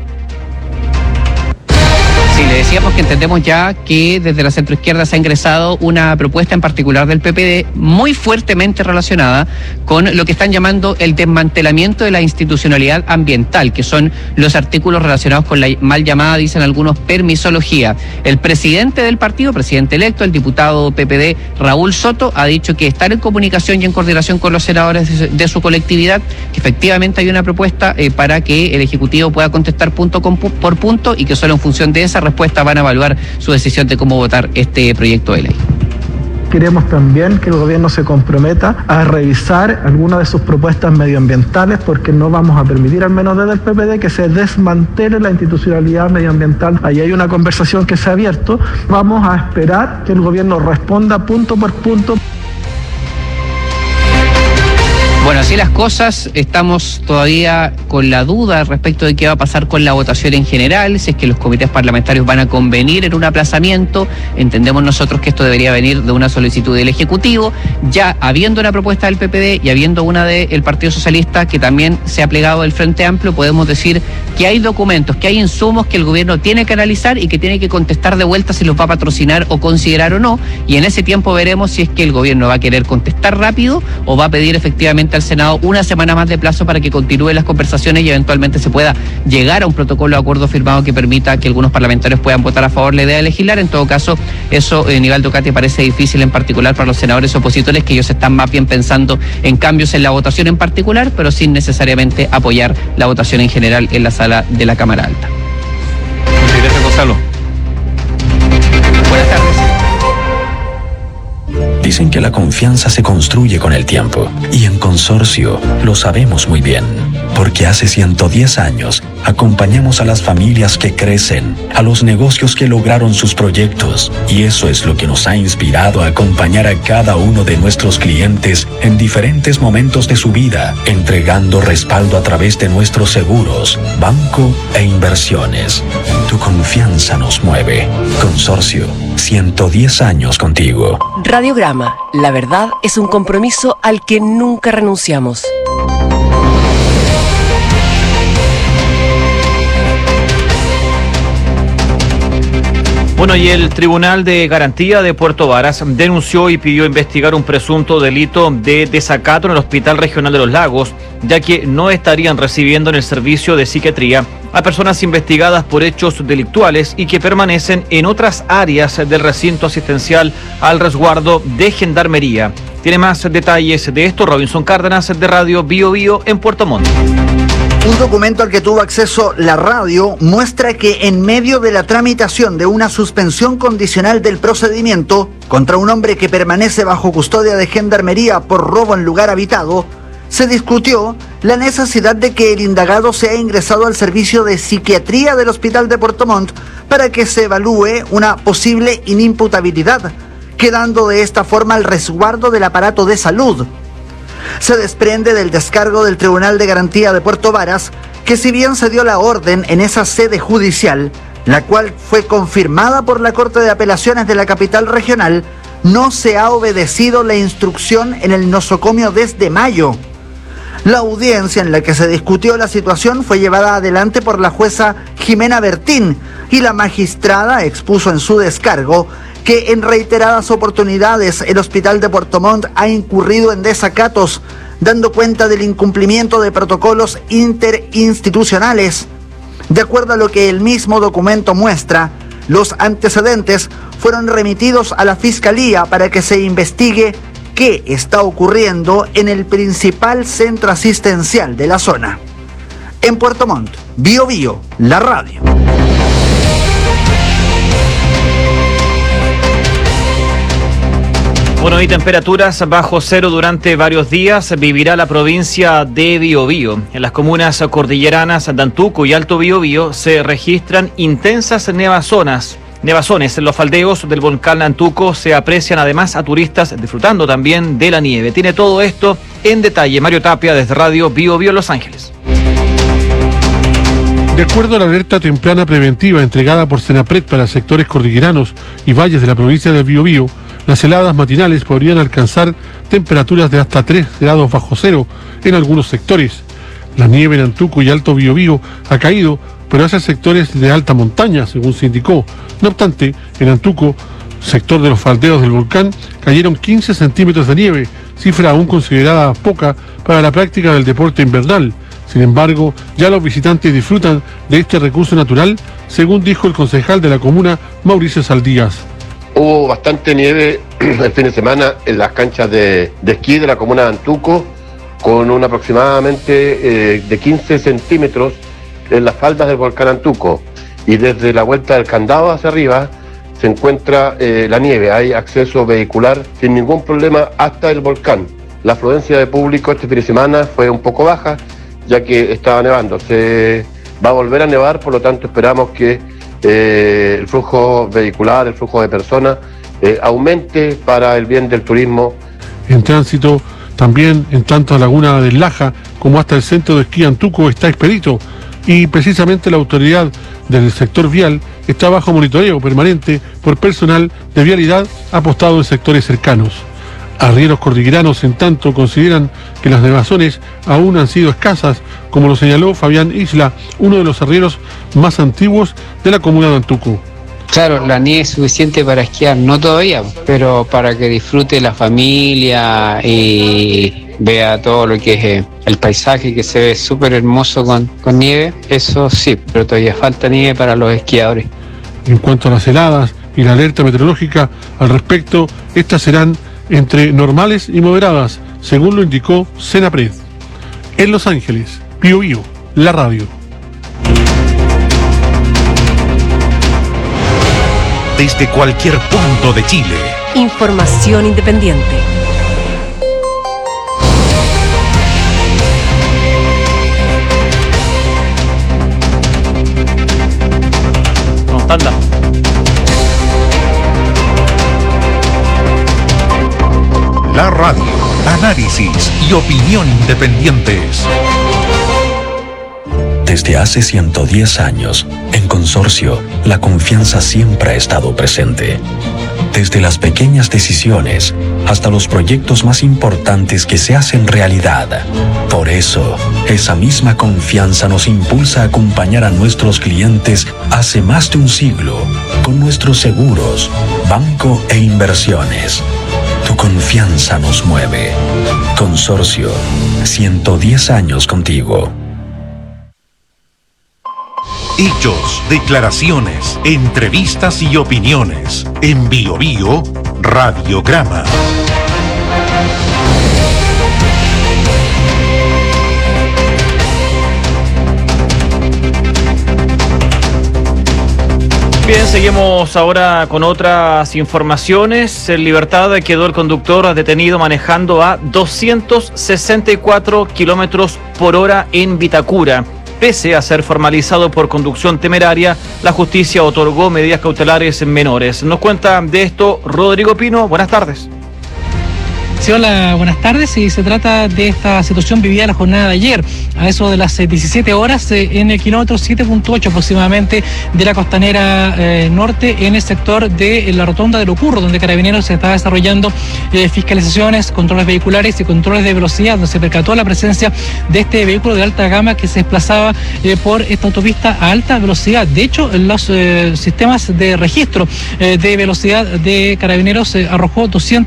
Sí, le decíamos que entendemos ya que desde la centroizquierda se ha ingresado una propuesta en particular del PPD muy fuertemente relacionada con lo que están llamando el desmantelamiento de la institucionalidad ambiental, que son los artículos relacionados con la mal llamada, dicen algunos, permisología. El presidente del partido, presidente electo, el diputado PPD Raúl Soto, ha dicho que están en comunicación y en coordinación con los senadores de su colectividad, que efectivamente hay una propuesta para que el Ejecutivo pueda contestar punto por punto, y que solo en función de esa respuesta van a evaluar su decisión de cómo votar este proyecto de ley. Queremos también que el gobierno se comprometa a revisar algunas de sus propuestas medioambientales, porque no vamos a permitir, al menos desde el PPD, que se desmantele la institucionalidad medioambiental. Ahí hay una conversación que se ha abierto. Vamos a esperar que el gobierno responda punto por punto. Bueno, Así las cosas, estamos todavía con la duda respecto de qué va a pasar con la votación en general, si es que los comités parlamentarios van a convenir en un aplazamiento. Entendemos nosotros que esto debería venir de una solicitud del Ejecutivo, ya habiendo una propuesta del PPD y habiendo una del Partido Socialista que también se ha plegado del Frente Amplio. Podemos decir que hay documentos, que hay insumos que el gobierno tiene que analizar y que tiene que contestar de vuelta si los va a patrocinar o considerar o no, y en ese tiempo veremos si es que el gobierno va a querer contestar rápido o va a pedir efectivamente al Senado una semana más de plazo para que continúen las conversaciones y eventualmente se pueda llegar a un protocolo de acuerdo firmado que permita que algunos parlamentarios puedan votar a favor de la idea de legislar. En todo caso, eso, Nivaldo Cate, parece difícil, en particular para los senadores opositores, que ellos están más bien pensando en cambios en la votación en particular, pero sin necesariamente apoyar la votación en general en la sala de la Cámara Alta. Muchas gracias, Gonzalo. Buenas tardes. Dicen que la confianza se construye con el tiempo, y en Consorcio lo sabemos muy bien, porque hace 110 años acompañamos a las familias que crecen, a los negocios que lograron sus proyectos, y eso es lo que nos ha inspirado a acompañar a cada uno de nuestros clientes en diferentes momentos de su vida, entregando respaldo a través de nuestros seguros, banco e inversiones. Tu confianza nos mueve. Consorcio, 110 años contigo. Radiograma, la verdad es un compromiso al que nunca renunciamos. Bueno, y el Tribunal de Garantía de Puerto Varas denunció y pidió investigar un presunto delito de desacato en el Hospital Regional de los Lagos, ya que no estarían recibiendo en el servicio de psiquiatría a personas investigadas por hechos delictuales y que permanecen en otras áreas del recinto asistencial al resguardo de Gendarmería. Tiene más detalles de esto Robinson Cárdenas, de Radio Bio Bio en Puerto Montt. Un documento al que tuvo acceso la radio muestra que en medio de la tramitación de una suspensión condicional del procedimiento contra un hombre que permanece bajo custodia de Gendarmería por robo en lugar habitado, se discutió la necesidad de que el indagado sea ingresado al servicio de psiquiatría del Hospital de Puerto Montt para que se evalúe una posible inimputabilidad, quedando de esta forma al resguardo del aparato de salud. Se desprende del descargo del Tribunal de Garantía de Puerto Varas que, si bien se dio la orden en esa sede judicial, la cual fue confirmada por la Corte de Apelaciones de la capital regional, no se ha obedecido la instrucción en el nosocomio desde mayo. La audiencia en la que se discutió la situación fue llevada adelante por la jueza Jimena Bertín y la magistrada expuso en su descargo que en reiteradas oportunidades el Hospital de Puerto Montt ha incurrido en desacatos, dando cuenta del incumplimiento de protocolos interinstitucionales. De acuerdo a lo que el mismo documento muestra, los antecedentes fueron remitidos a la Fiscalía para que se investigue qué está ocurriendo en el principal centro asistencial de la zona. En Puerto Montt, Bio Bio, la radio. Bueno, y temperaturas bajo cero durante varios días vivirá la provincia de Biobío. En las comunas cordilleranas de Antuco y Alto Biobío se registran intensas nevazones. En los faldeos del volcán Antuco se aprecian además a turistas disfrutando también de la nieve. Tiene todo esto en detalle Mario Tapia desde Radio Bio Bio Los Ángeles. De acuerdo a la alerta temprana preventiva entregada por Senapred para sectores cordilleranos y valles de la provincia de Biobío, las heladas matinales podrían alcanzar temperaturas de hasta 3 grados bajo cero en algunos sectores. La nieve en Antuco y Alto Biobío ha caído, pero hacia sectores de alta montaña, según se indicó. No obstante, en Antuco, sector de los faldeos del volcán, cayeron 15 centímetros de nieve, cifra aún considerada poca para la práctica del deporte invernal. Sin embargo, ya los visitantes disfrutan de este recurso natural, según dijo el concejal de la comuna, Mauricio Saldías. Hubo bastante nieve el fin de semana en las canchas de esquí de la comuna de Antuco, con un aproximadamente de 15 centímetros en las faldas del volcán Antuco. Y desde la vuelta del Candado hacia arriba se encuentra la nieve. Hay acceso vehicular sin ningún problema hasta el volcán. La afluencia de público este fin de semana fue un poco baja, ya que estaba nevando. Se va a volver a nevar, por lo tanto esperamos que el flujo vehicular, el flujo de personas aumente para el bien del turismo. En tránsito También en tanto a Laguna del Laja como hasta el centro de esquí Antuco está expedito, y precisamente la autoridad del sector vial está bajo monitoreo permanente por personal de vialidad apostado en sectores cercanos. Arrieros cordilleranos, en tanto, consideran que las nevazones aún han sido escasas, como lo señaló Fabián Isla, uno de los arrieros más antiguos de la comuna de Antuco. Claro, la nieve es suficiente para esquiar, no todavía, pero para que disfrute la familia y vea todo lo que es el paisaje, que se ve súper hermoso con nieve, eso sí, pero todavía falta nieve para los esquiadores. En cuanto a las heladas y la alerta meteorológica al respecto, estas serán entre normales y moderadas, según lo indicó Senapred. En Los Ángeles, Pío Pío, la radio. Desde cualquier punto de Chile. Información independiente. Vamos, tanda. La radio, análisis y opinión independientes. Desde hace 110 años, en Consorcio, la confianza siempre ha estado presente. Desde las pequeñas decisiones hasta los proyectos más importantes que se hacen realidad. Por eso, esa misma confianza nos impulsa a acompañar a nuestros clientes hace más de un siglo con nuestros seguros, banco e inversiones. Tu confianza nos mueve. Consorcio, 110 años contigo. Hechos, declaraciones, entrevistas y opiniones. En Bío Bío, Radiograma. Bien, seguimos ahora con otras informaciones. En libertad quedó el conductor detenido manejando a 264 kilómetros por hora en Vitacura. Pese a ser formalizado por conducción temeraria, la justicia otorgó medidas cautelares menores. Nos cuenta de esto Rodrigo Pino. Buenas tardes. Sí, hola, buenas tardes. Y se trata de esta situación vivida la jornada de ayer, a eso de las 17 horas, en el kilómetro 7.8 aproximadamente de la costanera norte, en el sector de la rotonda de Locurro, donde Carabineros se está desarrollando fiscalizaciones, controles vehiculares y controles de velocidad, donde se percató la presencia de este vehículo de alta gama que se desplazaba por esta autopista a alta velocidad. De hecho, los sistemas de registro de velocidad de Carabineros arrojó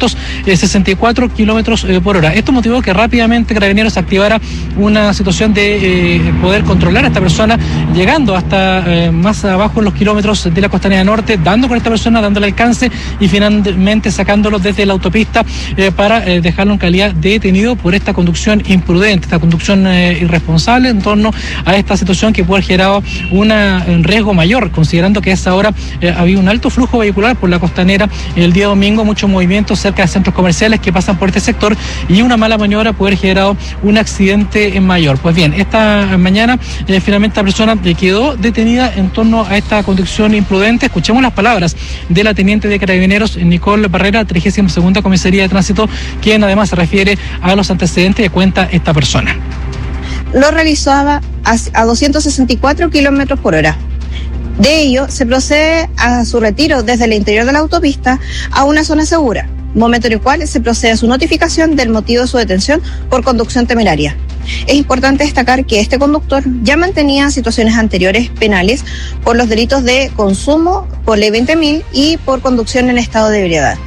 264 kilómetros por hora. Esto motivó que rápidamente Carabineros activara una situación de poder controlar a esta persona, llegando hasta más abajo en los kilómetros de la costanera norte, dando con esta persona, dándole alcance y finalmente sacándolo desde la autopista para dejarlo en calidad de detenido por esta conducción imprudente, esta conducción irresponsable en torno a esta situación que puede haber generado un riesgo mayor, considerando que a esa hora había un alto flujo vehicular por la costanera el día domingo, muchos movimientos cerca de centros comerciales que pasan por este sector, y una mala maniobra puede haber generado un accidente mayor. Pues bien, esta mañana finalmente la persona quedó detenida en torno a esta conducción imprudente. Escuchemos las palabras de la teniente de Carabineros, Nicole Barrera, 32ª Comisaría de Tránsito, quien además se refiere a los antecedentes que cuenta esta persona. Lo realizaba a 264 kilómetros por hora. De ello, se procede a su retiro desde el interior de la autopista a una zona segura, momento en el cual se procede a su notificación del motivo de su detención por conducción temeraria. Es importante destacar que este conductor ya mantenía situaciones anteriores penales por los delitos de consumo, por ley 20.000 y por conducción en estado de ebriedad.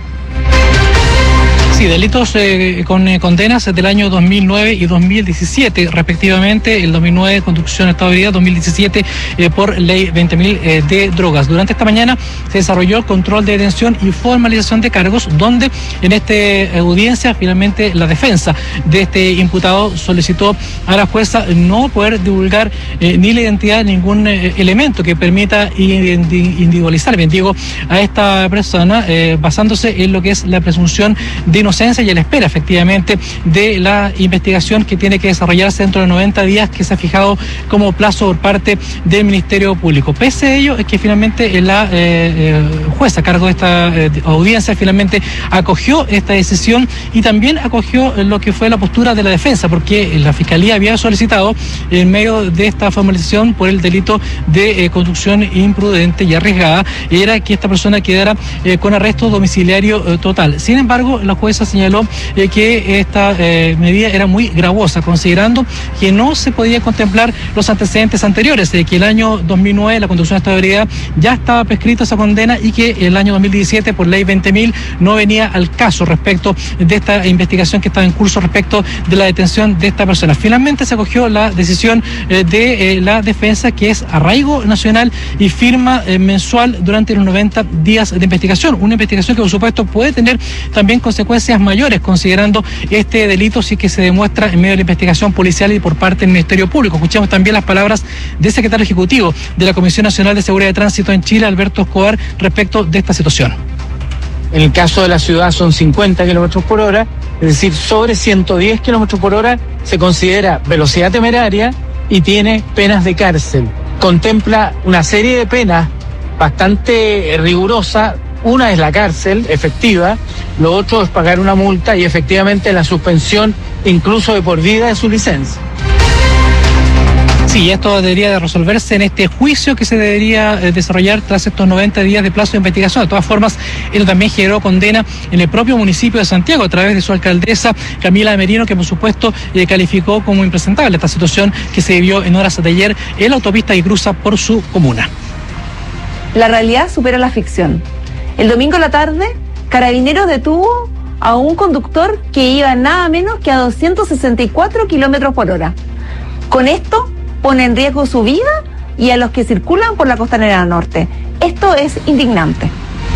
Sí, delitos con condenas del año 2009 y 2017, respectivamente. El 2009, conducción en estado de ebriedad; 2017, por ley 20.000 de drogas. Durante esta mañana se desarrolló el control de detención y formalización de cargos, donde en esta audiencia finalmente la defensa de este imputado solicitó a la jueza no poder divulgar ni la identidad de ningún elemento que permita individualizar, bien digo, a esta persona, basándose en lo que es la presunción de inocencia y a la espera efectivamente de la investigación que tiene que desarrollarse dentro de 90 días que se ha fijado como plazo por parte del Ministerio Público. Pese a ello, es que finalmente la jueza a cargo de esta audiencia finalmente acogió esta decisión y también acogió lo que fue la postura de la defensa, porque la Fiscalía había solicitado en medio de esta formalización por el delito de conducción imprudente y arriesgada, era que esta persona quedara con arresto domiciliario total. Sin embargo, la jueza señaló que esta medida era muy gravosa, considerando que no se podía contemplar los antecedentes anteriores, de que el año 2009 la conducción de estado de ebriedad ya estaba prescrita esa condena y que el año 2017 por ley 20.000 no venía al caso respecto de esta investigación que estaba en curso respecto de la detención de esta persona. Finalmente se acogió la decisión de la defensa, que es arraigo nacional y firma mensual durante los 90 días de investigación. Una investigación que por supuesto puede tener también consecuencias mayores, considerando este delito si es que se demuestra en medio de la investigación policial y por parte del Ministerio Público. Escuchamos también las palabras del secretario ejecutivo de la Comisión Nacional de Seguridad de Tránsito en Chile, Alberto Escobar, respecto de esta situación. En el caso de la ciudad son 50 kilómetros por hora, es decir, sobre 110 kilómetros por hora se considera velocidad temeraria y tiene penas de cárcel. Contempla una serie de penas bastante rigurosa. Una es la cárcel efectiva, lo otro es pagar una multa y efectivamente la suspensión incluso de por vida de su licencia. Sí, esto debería de resolverse en este juicio que se debería desarrollar tras estos 90 días de plazo de investigación. De todas formas, esto también generó condena en el propio municipio de Santiago a través de su alcaldesa Camila Merino, que por supuesto calificó como impresentable esta situación que se vivió en horas de ayer en la autopista que cruza por su comuna. La realidad supera la ficción. El domingo a la tarde, Carabineros detuvo a un conductor que iba nada menos que a 264 kilómetros por hora. Con esto pone en riesgo su vida y a los que circulan por la Costanera Norte. Esto es indignante.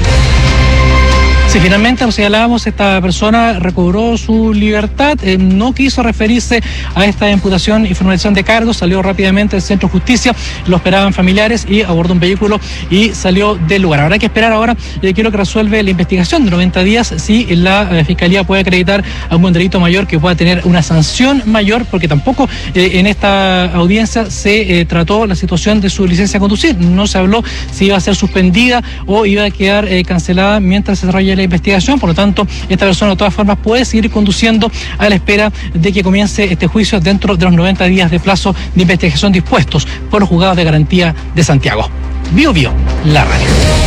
Si finalmente lo señalábamos, esta persona recobró su libertad, no quiso referirse a esta imputación y formalización de cargos, salió rápidamente del Centro de Justicia, lo esperaban familiares y abordó un vehículo y salió del lugar. Habrá que esperar ahora qué es lo que resuelve la investigación de 90 días, si la Fiscalía puede acreditar algún delito mayor que pueda tener una sanción mayor, porque tampoco en esta audiencia se trató la situación de su licencia de conducir. No se habló si iba a ser suspendida o iba a quedar cancelada mientras se desarrolla la investigación. Por lo tanto, esta persona de todas formas puede seguir conduciendo a la espera de que comience este juicio dentro de los 90 días de plazo de investigación dispuestos por los juzgados de garantía de Santiago. Bio Bio, la radio.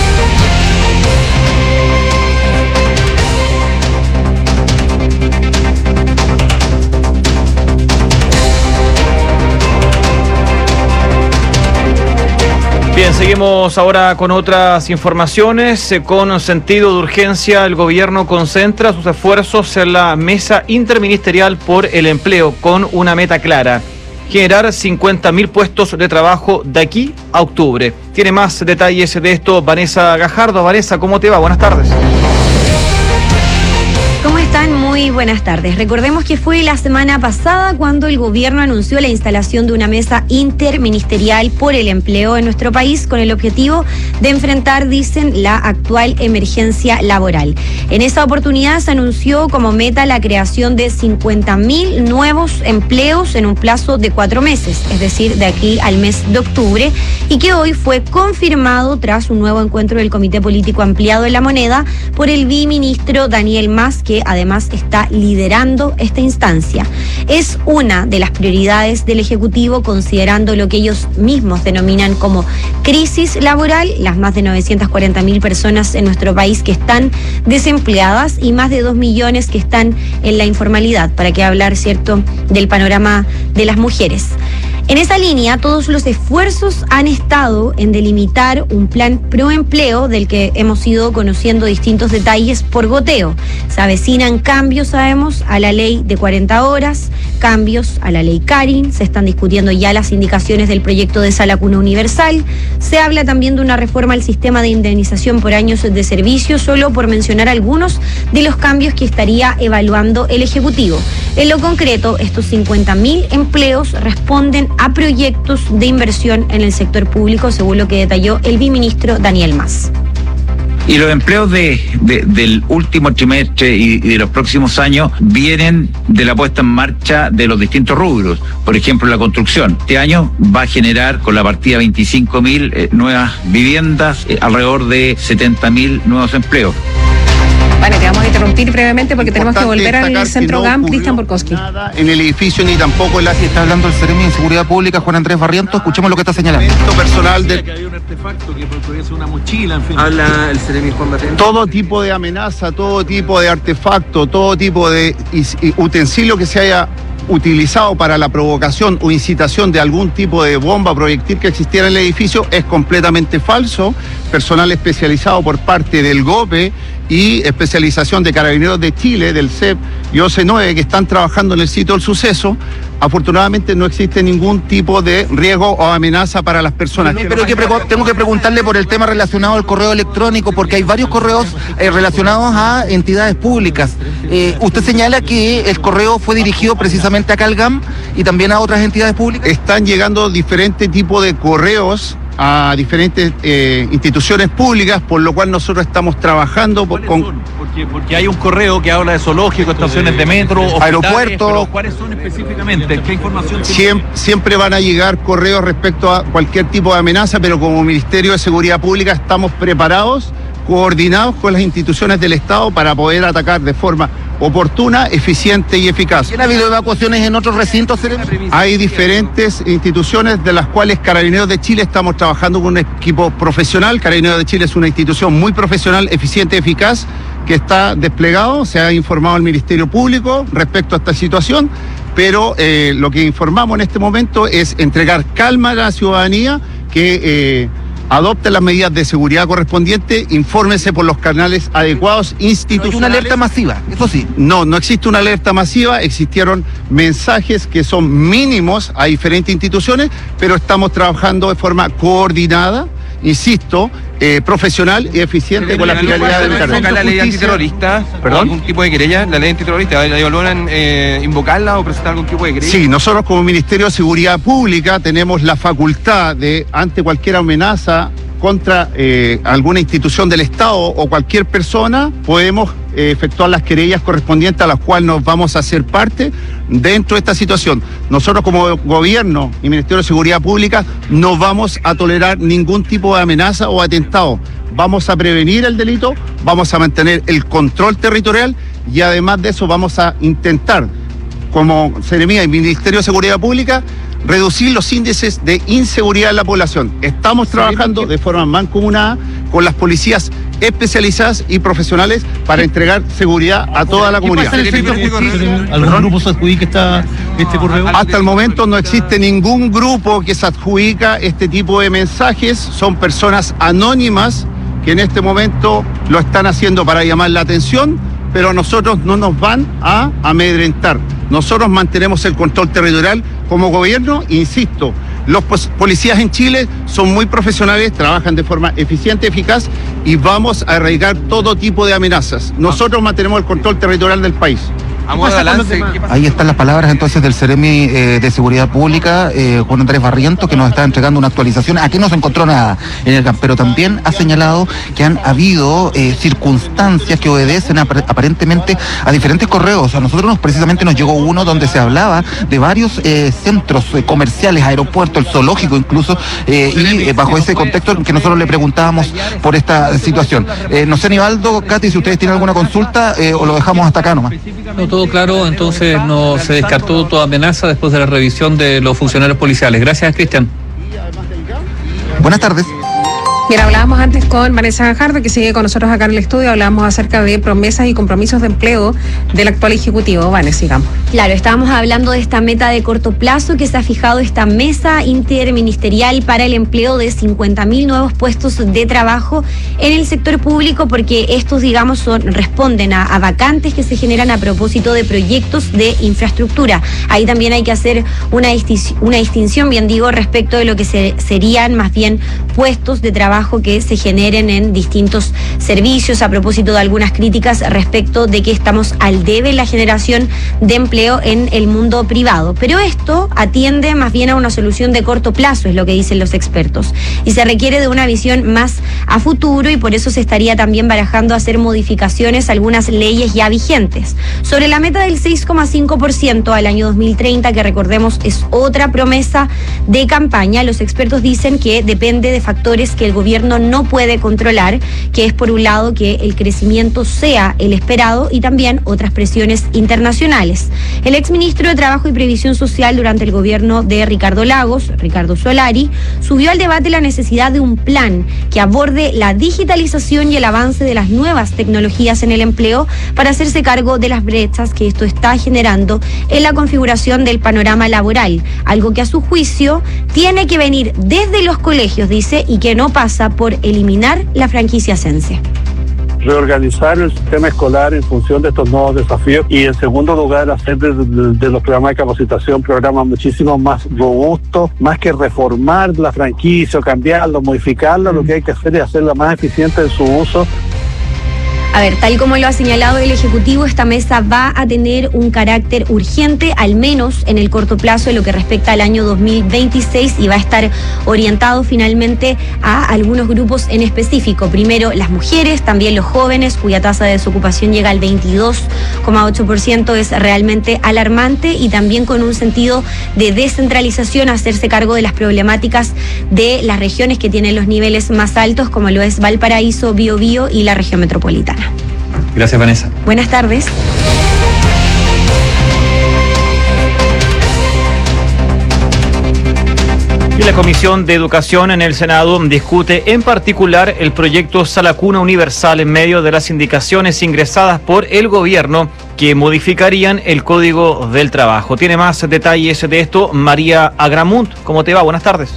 Bien, seguimos ahora con otras informaciones. Con sentido de urgencia, el gobierno concentra sus esfuerzos en la mesa interministerial por el empleo, con una meta clara: generar 50.000 puestos de trabajo de aquí a octubre. Tiene más detalles de esto Vanessa Gajardo. Vanessa, ¿cómo te va? Buenas tardes. ¿Cómo están? Muy buenas tardes. Recordemos que fue la semana pasada cuando el gobierno anunció la instalación de una mesa interministerial por el empleo en nuestro país con el objetivo de enfrentar, dicen, la actual emergencia laboral. En esa oportunidad se anunció como meta la creación de 50.000 nuevos empleos en un plazo de 4 meses, es decir, de aquí al mes de octubre, y que hoy fue confirmado tras un nuevo encuentro del Comité Político Ampliado en La Moneda por el viceministro Daniel Mas, que además está liderando esta instancia. Es una de las prioridades del Ejecutivo, considerando lo que ellos mismos denominan como crisis laboral, las más de 940.000 personas en nuestro país que están desempleadas y más de 2 millones que están en la informalidad, para qué hablar, ¿cierto?, del panorama de las mujeres. En esa línea, todos los esfuerzos han estado en delimitar un plan pro empleo del que hemos ido conociendo distintos detalles por goteo. Se avecinan cambios, sabemos, a la ley de 40 horas, cambios a la ley Karin, se están discutiendo ya las indicaciones del proyecto de Sala Cuna Universal, se habla también de una reforma al sistema de indemnización por años de servicio, solo por mencionar algunos de los cambios que estaría evaluando el Ejecutivo. En lo concreto, estos 50.000 empleos responden a proyectos de inversión en el sector público, según lo que detalló el viceministro Daniel Mas. Y los empleos del último trimestre y de los próximos años vienen de la puesta en marcha de los distintos rubros. Por ejemplo, la construcción. Este año va a generar, con la partida 25.000 nuevas viviendas, alrededor de 70.000 nuevos empleos. Vale, te vamos a interrumpir brevemente porque tenemos que volver al centro GAM. Cristian Borkowski. Nada en el edificio ni tampoco en la... Está hablando el Seremi de Seguridad Pública, Juan Andrés Barrientos. Escuchemos lo que está señalando. Personal de... que había un artefacto que podría ser una mochila, en fin. Habla el Seremi Juan Batente. Todo tipo de amenaza, todo tipo de artefacto, todo tipo de utensilio que se haya utilizado para la provocación o incitación de algún tipo de bomba o proyectil que existiera en el edificio es completamente falso. Personal especializado por parte del GOPE y especialización de Carabineros de Chile, del CEP y OC9, que están trabajando en el sitio del suceso. Afortunadamente no existe ningún tipo de riesgo o amenaza para las personas. Pero tengo que preguntarle por el tema relacionado al correo electrónico, porque hay varios correos relacionados a entidades públicas. Usted señala que el correo fue dirigido precisamente a Calgam y también a otras entidades públicas. Están llegando diferentes tipos de correos a diferentes instituciones públicas, por lo cual nosotros estamos trabajando porque hay un correo que habla de zoológico, estaciones de metro, aeropuertos. ¿Cuáles son específicamente? ¿Qué información tiene? Siempre van a llegar correos respecto a cualquier tipo de amenaza, pero como Ministerio de Seguridad Pública estamos preparados, coordinados con las instituciones del Estado para poder atacar de forma oportuna, eficiente y eficaz. ¿Ha habido evacuaciones en otros recintos? Hay diferentes instituciones de las cuales Carabineros de Chile estamos trabajando con un equipo profesional. Carabineros de Chile es una institución muy profesional, eficiente, eficaz, que está desplegado. Se ha informado al Ministerio Público respecto a esta situación, pero lo que informamos en este momento es entregar calma a la ciudadanía, que adopte las medidas de seguridad correspondientes, infórmese por los canales adecuados institucionales. ¿Hay una alerta masiva? Eso sí. No existe una alerta masiva, existieron mensajes que son mínimos a diferentes instituciones, pero estamos trabajando de forma coordinada, insisto, profesional y eficiente con la finalidad de evitar. ¿La ley antiterrorista? ¿Perdón? ¿Algún tipo de querella? ¿La ley antiterrorista? ¿Evalúan invocarla o presentar algún tipo de querella? Sí, nosotros como Ministerio de Seguridad Pública tenemos la facultad de, ante cualquier amenaza contra alguna institución del Estado o cualquier persona, podemos efectuar las querellas correspondientes, a las cuales nos vamos a hacer parte dentro de esta situación. Nosotros como gobierno y Ministerio de Seguridad Pública no vamos a tolerar ningún tipo de amenaza o atentado. Vamos a prevenir el delito, vamos a mantener el control territorial y además de eso vamos a intentar, como Seremía y Ministerio de Seguridad Pública, reducir los índices de inseguridad en la población. Estamos trabajando de forma mancomunada con las policías especializadas y profesionales para entregar seguridad a toda la comunidad. ¿Algún grupo se adjudica este correo? Hasta el momento no existe ningún grupo que se adjudica este tipo de mensajes. Son personas anónimas que en este momento lo están haciendo para llamar la atención, pero nosotros no nos van a amedrentar. Nosotros mantenemos el control territorial como gobierno, insisto. Los policías en Chile son muy profesionales, trabajan de forma eficiente, eficaz y vamos a erradicar todo tipo de amenazas. Nosotros mantenemos el control territorial del país. Ahí están las palabras entonces del Seremi de Seguridad Pública, Juan Andrés Barrientos, que nos está entregando una actualización. Aquí no se encontró nada en el GAM, pero también ha señalado que han habido circunstancias que obedecen aparentemente a diferentes correos. A nosotros precisamente nos llegó uno donde se hablaba de varios centros comerciales, aeropuertos, el zoológico incluso, y bajo ese contexto que nosotros le preguntábamos por esta situación. No sé, Nivaldo, Katy, si ustedes tienen alguna consulta o lo dejamos hasta acá nomás. No, todo claro, entonces no se descartó toda amenaza después de la revisión de los funcionarios policiales. Gracias, Cristian. Buenas tardes. Mira, hablábamos antes con Vanessa Gajardo, que sigue con nosotros acá en el estudio, hablábamos acerca de promesas y compromisos de empleo del actual Ejecutivo. Vanessa, sigamos. Claro, estábamos hablando de esta meta de corto plazo que se ha fijado esta mesa interministerial para el empleo de 50.000 nuevos puestos de trabajo en el sector público, porque estos, digamos, responden a vacantes que se generan a propósito de proyectos de infraestructura. Ahí también hay que hacer una distinción, bien digo, respecto de lo que serían más bien puestos de trabajo trabajo que se generen en distintos servicios, a propósito de algunas críticas respecto de que estamos al debe en la generación de empleo en el mundo privado. Pero esto atiende más bien a una solución de corto plazo, es lo que dicen los expertos, y se requiere de una visión más a futuro, y por eso se estaría también barajando hacer modificaciones a algunas leyes ya vigentes. Sobre la meta del 6,5% al año 2030, que recordemos es otra promesa de campaña, los expertos dicen que depende de factores que el gobierno no puede controlar, que es por un lado que el crecimiento sea el esperado y también otras presiones internacionales. El exministro de Trabajo y Previsión Social durante el gobierno de Ricardo Lagos, Ricardo Solari, subió al debate la necesidad de un plan que aborde la digitalización y el avance de las nuevas tecnologías en el empleo para hacerse cargo de las brechas que esto está generando en la configuración del panorama laboral, algo que a su juicio tiene que venir desde los colegios, dice, y que no pasa por eliminar la franquicia Sense. Reorganizar el sistema escolar en función de estos nuevos desafíos y, en segundo lugar, hacer de los programas de capacitación programas muchísimo más robustos, más que reformar la franquicia o cambiarlo, modificarlo. Lo que hay que hacer es hacerla más eficiente en su uso. A ver, tal como lo ha señalado el Ejecutivo, esta mesa va a tener un carácter urgente, al menos en el corto plazo, en lo que respecta al año 2026, y va a estar orientado finalmente a algunos grupos en específico. Primero, las mujeres, también los jóvenes, cuya tasa de desocupación llega al 22,8%, es realmente alarmante, y también con un sentido de descentralización, hacerse cargo de las problemáticas de las regiones que tienen los niveles más altos, como lo es Valparaíso, Biobío y la región metropolitana. Gracias, Vanessa. Buenas tardes. Y la Comisión de Educación en el Senado discute en particular el proyecto Sala Cuna Universal en medio de las indicaciones ingresadas por el gobierno que modificarían el Código del Trabajo. Tiene más detalles de esto María Agramunt. ¿Cómo te va? Buenas tardes.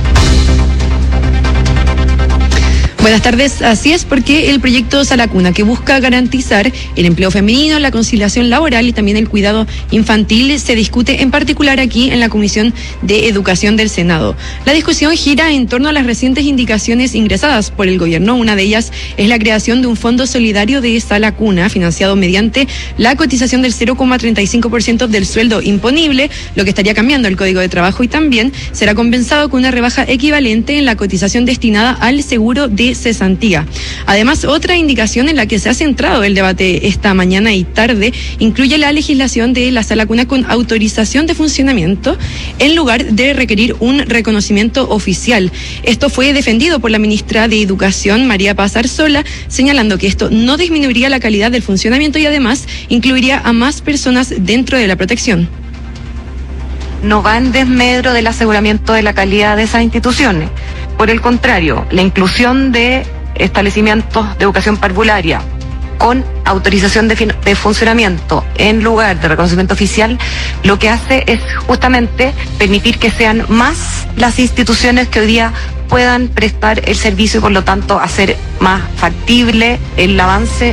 Buenas tardes, así es, porque el proyecto Sala Cuna, que busca garantizar el empleo femenino, la conciliación laboral y también el cuidado infantil, se discute en particular aquí en la Comisión de Educación del Senado. La discusión gira en torno a las recientes indicaciones ingresadas por el gobierno. Una de ellas es la creación de un fondo solidario de Sala Cuna, financiado mediante la cotización del 0,35% del sueldo imponible, lo que estaría cambiando el Código de Trabajo, y también será compensado con una rebaja equivalente en la cotización destinada al seguro de cesantía. Además, otra indicación en la que se ha centrado el debate esta mañana y tarde incluye la legislación de la Sala Cuna con autorización de funcionamiento en lugar de requerir un reconocimiento oficial. Esto fue defendido por la ministra de Educación, María Paz Arzola, señalando que esto no disminuiría la calidad del funcionamiento y además incluiría a más personas dentro de la protección. No va en desmedro del aseguramiento de la calidad de esas instituciones. Por el contrario, la inclusión de establecimientos de educación parvularia con autorización de funcionamiento en lugar de reconocimiento oficial, lo que hace es justamente permitir que sean más las instituciones que hoy día puedan prestar el servicio y por lo tanto hacer más factible el avance.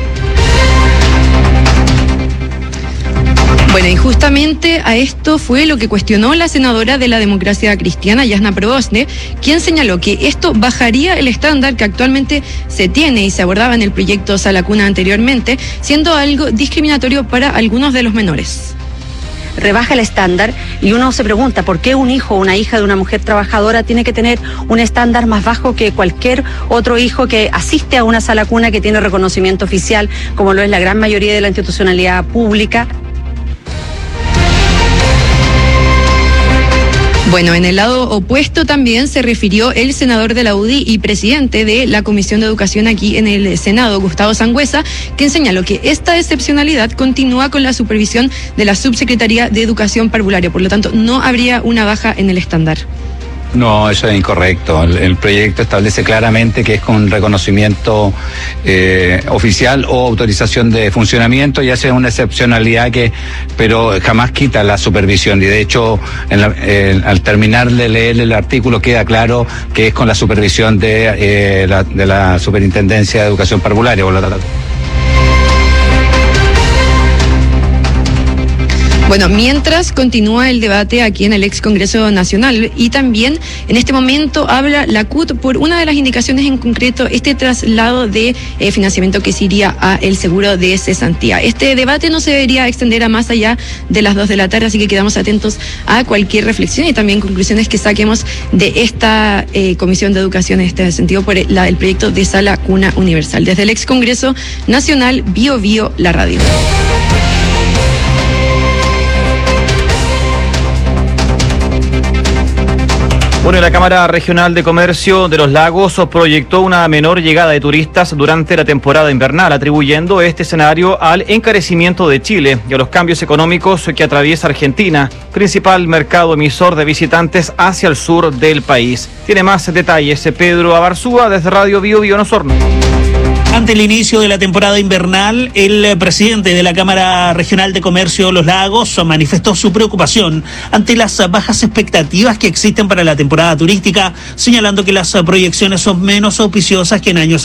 Bueno, y justamente a esto fue lo que cuestionó la senadora de la Democracia Cristiana, Yasna Proboste, quien señaló que esto bajaría el estándar que actualmente se tiene y se abordaba en el proyecto Sala Cuna anteriormente, siendo algo discriminatorio para algunos de los menores. Rebaja el estándar y uno se pregunta por qué un hijo o una hija de una mujer trabajadora tiene que tener un estándar más bajo que cualquier otro hijo que asiste a una Sala Cuna que tiene reconocimiento oficial, como lo es la gran mayoría de la institucionalidad pública. Bueno, en el lado opuesto también se refirió el senador de la UDI y presidente de la Comisión de Educación aquí en el Senado, Gustavo Sangüesa, quien señaló que esta excepcionalidad continúa con la supervisión de la Subsecretaría de Educación Parvularia, por lo tanto no habría una baja en el estándar. No, eso es incorrecto. El proyecto establece claramente que es con reconocimiento oficial o autorización de funcionamiento, y hace una excepcionalidad pero jamás quita la supervisión. Y de hecho, al terminar de leer el artículo queda claro que es con la supervisión de la Superintendencia de Educación Parvularia. Bueno, mientras continúa el debate aquí en el ex Congreso Nacional y también en este momento habla la CUT por una de las indicaciones en concreto, este traslado de financiamiento que se iría a el seguro de cesantía. Este debate no se debería extender a más allá de las 2 de la tarde, así que quedamos atentos a cualquier reflexión y también conclusiones que saquemos de esta Comisión de Educación en este sentido por el proyecto de Sala Cuna Universal. Desde el ex Congreso Nacional, Bio Bio, la radio. Bueno, la Cámara Regional de Comercio de Los Lagos proyectó una menor llegada de turistas durante la temporada invernal, atribuyendo este escenario al encarecimiento de Chile y a los cambios económicos que atraviesa Argentina, principal mercado emisor de visitantes hacia el sur del país. Tiene más detalles Pedro Abarzúa desde Radio Bio Bio en Osorno. Ante el inicio de la temporada invernal, el presidente de la Cámara Regional de Comercio de Los Lagos manifestó su preocupación ante las bajas expectativas que existen para la temporada turística, señalando que las proyecciones son menos auspiciosas que en años